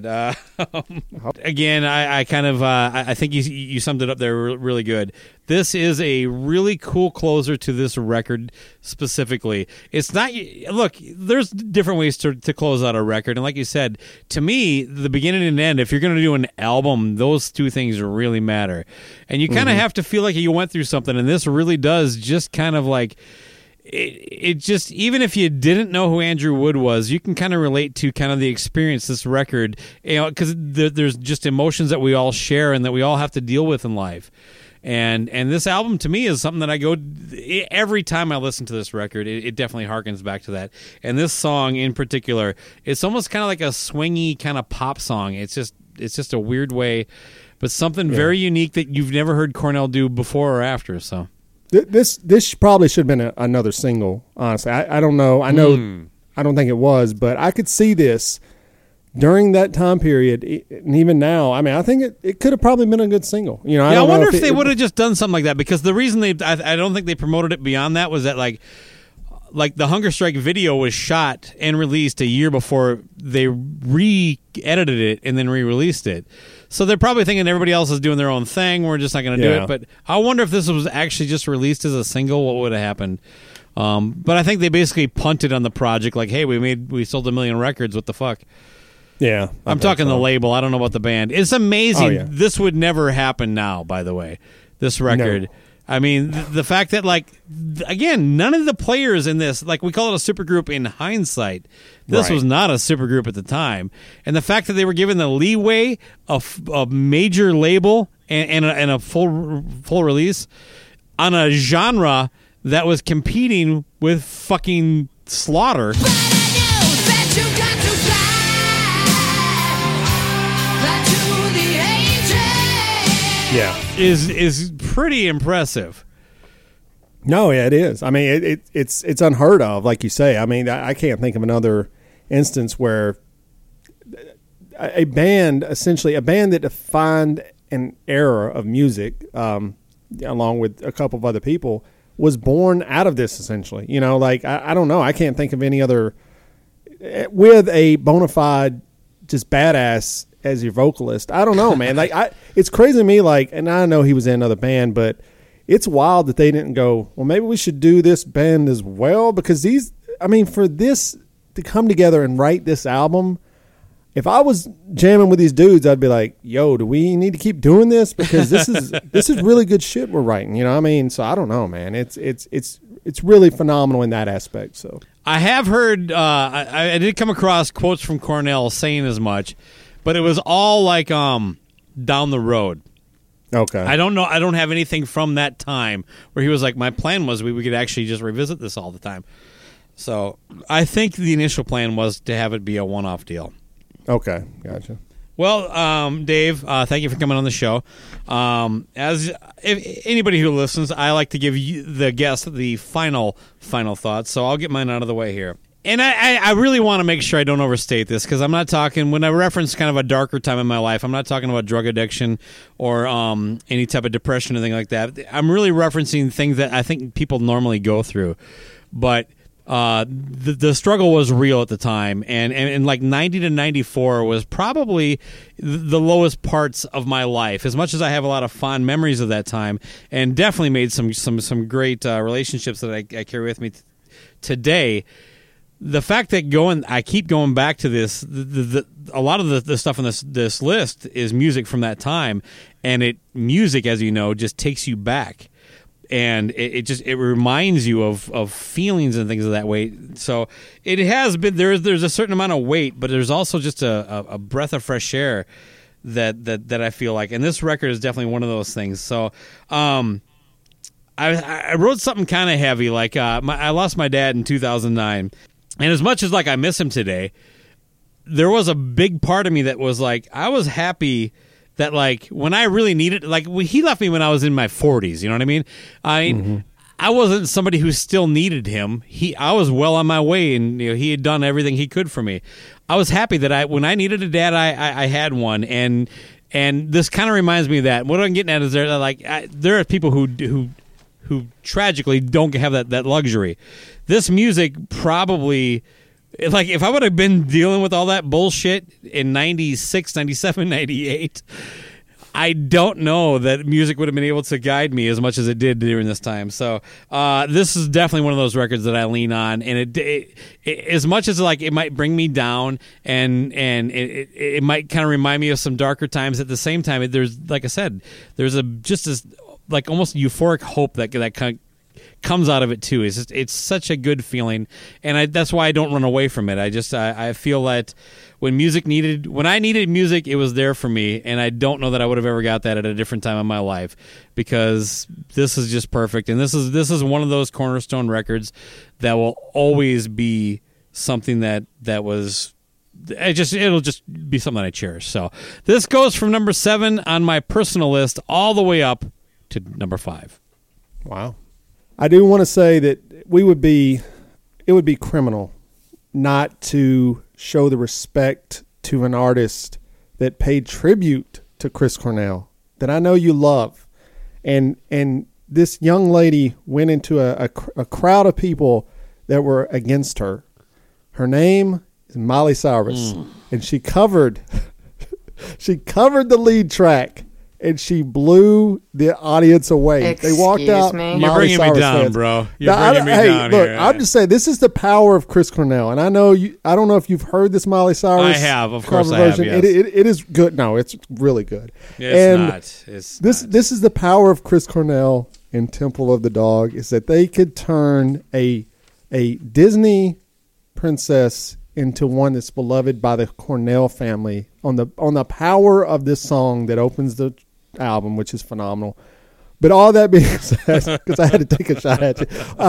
Again, I kind of I think you summed it up there really good. This is a really cool closer to this record specifically. It's not, look, there's different ways to close out a record. And like you said, to me, the beginning and end, if you're going to do an album, those two things really matter. And you kind of have to feel like you went through something. And this really does just kind of like, it just, even if you didn't know who Andrew Wood was, you can kind of relate to kind of the experience, this record, because there's just emotions that we all share and that we all have to deal with in life. And this album, to me, is something that I go, every time I listen to this record, it definitely harkens back to that. And this song in particular, it's almost kind of like a swingy kind of pop song. It's just a weird way, but something very unique that you've never heard Cornell do before or after, so. This probably should have been another single, honestly. I don't know. I don't think it was, but I could see this during that time period, and even now. I mean, I think it could have probably been a good single. I wonder if they would have just done something like that, because the reason I don't think they promoted it beyond that was that like the Hunger Strike video was shot and released a year before they re-edited it and then re-released it. So they're probably thinking everybody else is doing their own thing. We're just not going to do it. But I wonder if this was actually just released as a single, what would have happened? But I think they basically punted on the project, like, hey, we sold 1 million records. What the fuck? Yeah. I'm talking the label. I don't know about the band. It's amazing. Oh, yeah. This would never happen now, by the way, this record. No. I mean, the fact that, like, again, none of the players in this, like, we call it a supergroup in hindsight. This was not a supergroup at the time. And the fact that they were given the leeway of a major label and a full release on a genre that was competing with fucking Slaughter. Yeah. is pretty impressive. No, yeah, it is. I mean, it's unheard of, like you say. I mean, I can't think of another instance where a band that defined an era of music, along with a couple of other people, was born out of this, essentially. You know, like, I don't know. I can't think of any other, with a bona fide, just badass as your vocalist. I don't know, man. Like, it's crazy to me, like, and I know he was in another band, but it's wild that they didn't go, well, maybe we should do this band as well, because for this to come together and write this album, if I was jamming with these dudes, I'd be like, yo, do we need to keep doing this? Because this is really good shit we're writing, you know what I mean? So I don't know, man. It's really phenomenal in that aspect. So I have heard, I did come across quotes from Cornell saying as much, but it was all like down the road. Okay. I don't know. I don't have anything from that time where he was like, my plan was we could actually just revisit this all the time. So I think the initial plan was to have it be a one-off deal. Okay. Gotcha. Well, Dave, thank you for coming on the show. If anybody who listens, I like to give you, the guest, the final thoughts. So I'll get mine out of the way here. And I really want to make sure I don't overstate this, because I'm not talking, when I reference kind of a darker time in my life, I'm not talking about drug addiction or any type of depression or anything like that. I'm really referencing things that I think people normally go through. But the struggle was real at the time, and like 90 to 94 was probably the lowest parts of my life. As much as I have a lot of fond memories of that time, and definitely made some great relationships that I carry with me today. The fact that I keep going back to this, a lot of the stuff on this list is music from that time, and music, as you know, just takes you back, and it reminds you of feelings and things of that way. So it has been there's a certain amount of weight, but there's also just a breath of fresh air that I feel like, and this record is definitely one of those things. So I wrote something kind of heavy, like I lost my dad in 2009. And as much as like I miss him today, there was a big part of me that was like, I was happy that like when I really needed, like he left me when I was in my 40s. You know what I mean? I wasn't somebody who still needed him. I was well on my way, and he had done everything he could for me. I was happy that when I needed a dad, I had one, and this kind of reminds me of that. What I'm getting at is there are people who tragically don't have that luxury. This music probably, like, if I would have been dealing with all that bullshit in 96, 97, 98, I don't know that music would have been able to guide me as much as it did during this time. So this is definitely one of those records that I lean on, and it as much as like it might bring me down and it might kind of remind me of some darker times, at the same time, there's, like I said, there's just this like almost euphoric hope that kind of comes out of it too. It's such a good feeling, and that's why I don't run away from it. I feel that when I needed music, it was there for me, and I don't know that I would have ever got that at a different time in my life, because this is just perfect, and this is one of those cornerstone records that will always be something that was. It'll just be something I cherish. So this goes from number 7 on my personal list all the way up to number 5. Wow. I do want to say that it would be criminal not to show the respect to an artist that paid tribute to Chris Cornell, that I know you love. And this young lady went into a crowd of people that were against her. Her name is Miley Cyrus, and she covered the lead track. And she blew the audience away. Excuse they walked out. me? You're bringing me down, fans. bro. You're bringing me down look, here. I'm just saying, this is the power of Chris Cornell. And I know I don't know if you've heard this Miley Cyrus. I have, of cover course I have, version. yes. It is good. No, it's really good. It's not. This is the power of Chris Cornell in Temple of the Dog, is that they could turn a Disney princess into one that's beloved by the Cornell family on the power of this song that opens the album, which is phenomenal. But all that being said, because I had to take a shot at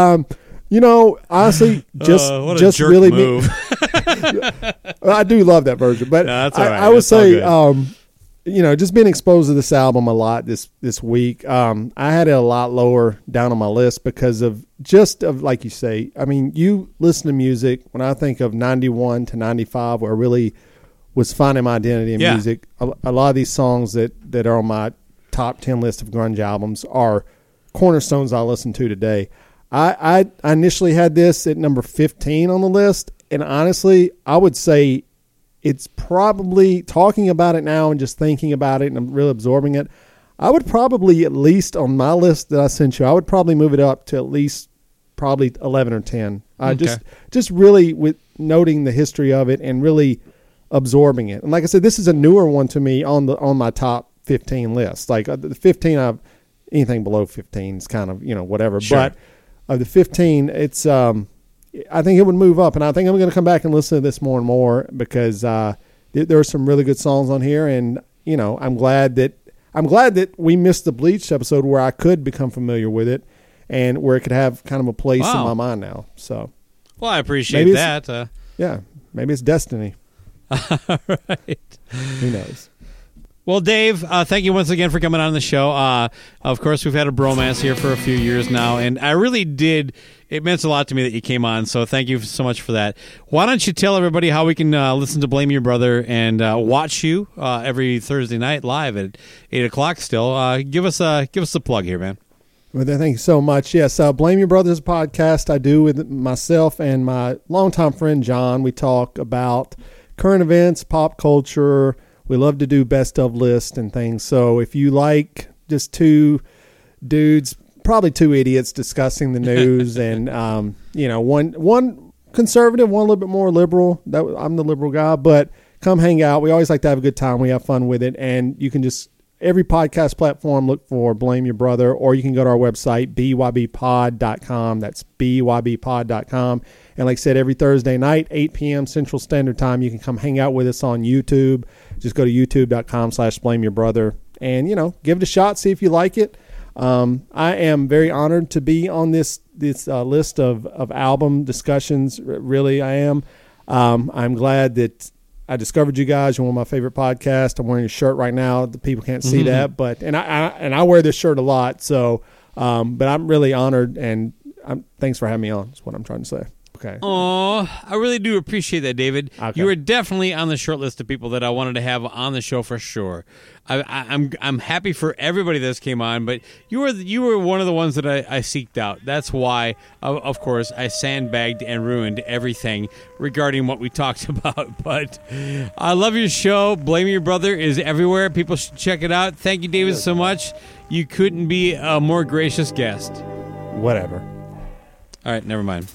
you, honestly, just jerk really move. I do love that version, but No, that's all right. I would That's all say, good. just being exposed to this album a lot this week. I had it a lot lower down on my list because of like you say. I mean, you listen to music. When I think of 91 to 95, where I really was finding my identity in music, a lot of these songs that are on my top 10 list of grunge albums are cornerstones I listen to today. I initially had this at number 15 on the list, and honestly, I would say it's probably, talking about it now and just thinking about it and I'm really absorbing it, I would probably, at least on my list that I sent you, I would probably move it up to at least probably 11 or 10. Just really with noting the history of it and really absorbing it. And like I said, this is a newer one to me on my top 15 list. Like the 15, anything below 15 is kind of, whatever. Sure. But of the 15, it's I think it would move up, and I think I'm going to come back and listen to this more and more because there are some really good songs on here, and I'm glad that we missed the Bleach episode where I could become familiar with it, and where it could have kind of a place in my mind now. So, well, I appreciate that. Yeah, maybe it's destiny. Right. Who knows? Well, Dave, thank you once again for coming on the show. Of course, we've had a bromance here for a few years now, and I really did. It meant a lot to me that you came on, so thank you so much for that. Why don't you tell everybody how we can listen to Blame Your Brother and watch you every Thursday night live at 8 o'clock still. Give us a plug here, man. Well, thank you so much. Yes, Blame Your Brother is a podcast I do with myself and my longtime friend John. We talk about current events, pop culture. We love to do best of lists and things. So if you like just two dudes, probably two idiots discussing the news, and one conservative, one a little bit more liberal. I'm the liberal guy, but come hang out. We always like to have a good time. We have fun with it, and you can just every podcast platform look for Blame Your Brother, or you can go to our website bybpod.com. That's bybpod.com. And like I said, every Thursday night, 8 p.m. Central Standard Time, you can come hang out with us on YouTube. Just go to youtube.com/blameyourbrother and, give it a shot, see if you like it. I am very honored to be on this list of album discussions. Really, I am. I'm glad that I discovered you guys. You're one of my favorite podcasts. I'm wearing your shirt right now. The people can't see that, but I wear this shirt a lot. So, but I'm really honored, and thanks for having me on. That's what I'm trying to say. Okay. Oh, I really do appreciate that, David. Okay. You were definitely on the short list of people that I wanted to have on the show for sure. I'm happy for everybody that came on, but you were one of the ones that I seeked out. That's why, of course, I sandbagged and ruined everything regarding what we talked about. But I love your show. Blame Your Brother is everywhere. People should check it out. Thank you, David, so much. You couldn't be a more gracious guest. Whatever. All right, never mind.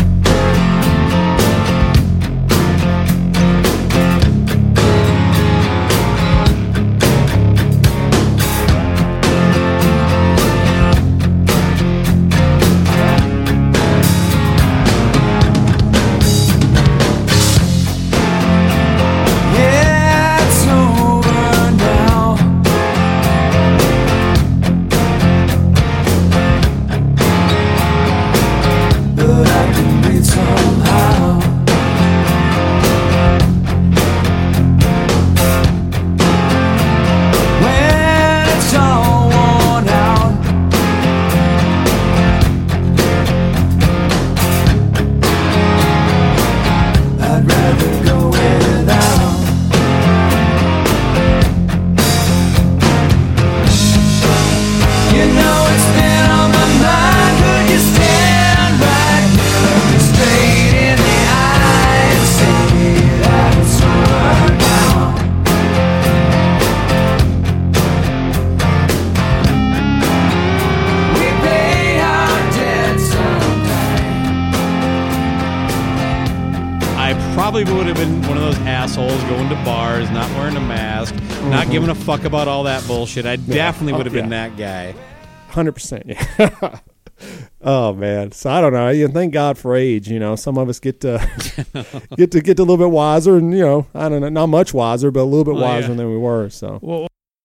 Probably would have been one of those assholes going to bars, not wearing a mask, not giving a fuck about all that bullshit. I definitely would have been that guy. 100%. Yeah. Oh man. So I don't know. You thank God for age. Some of us get to get a little bit wiser, and I don't know, not much wiser, but a little bit wiser than we were. So. Well,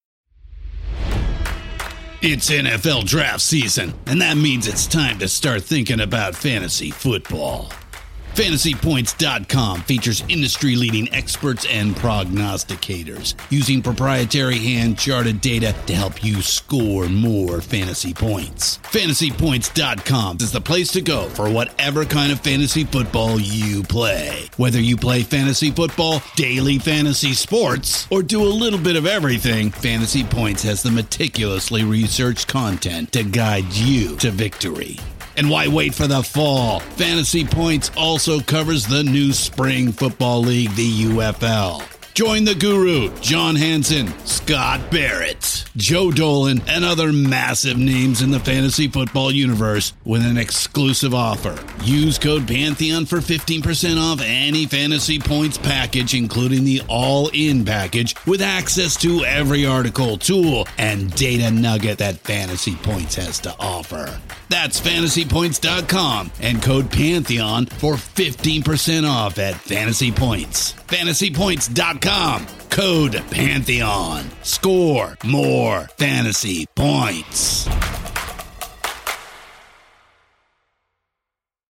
it's NFL draft season, and that means it's time to start thinking about fantasy football. FantasyPoints.com features industry-leading experts and prognosticators using proprietary hand-charted data to help you score more fantasy points. FantasyPoints.com is the place to go for whatever kind of fantasy football you play. Whether you play fantasy football, daily fantasy sports, or do a little bit of everything, Fantasy Points has the meticulously researched content to guide you to victory. And why wait for the fall? Fantasy Points also covers the new spring football league, the UFL. Join the guru, John Hansen, Scott Barrett, Joe Dolan, and other massive names in the fantasy football universe with an exclusive offer. Use code Pantheon for 15% off any Fantasy Points package, including the all-in package, with access to every article, tool, and data nugget that Fantasy Points has to offer. That's FantasyPoints.com and code Pantheon for 15% off at Fantasy Points. FantasyPoints.com, code Pantheon. Score more fantasy points.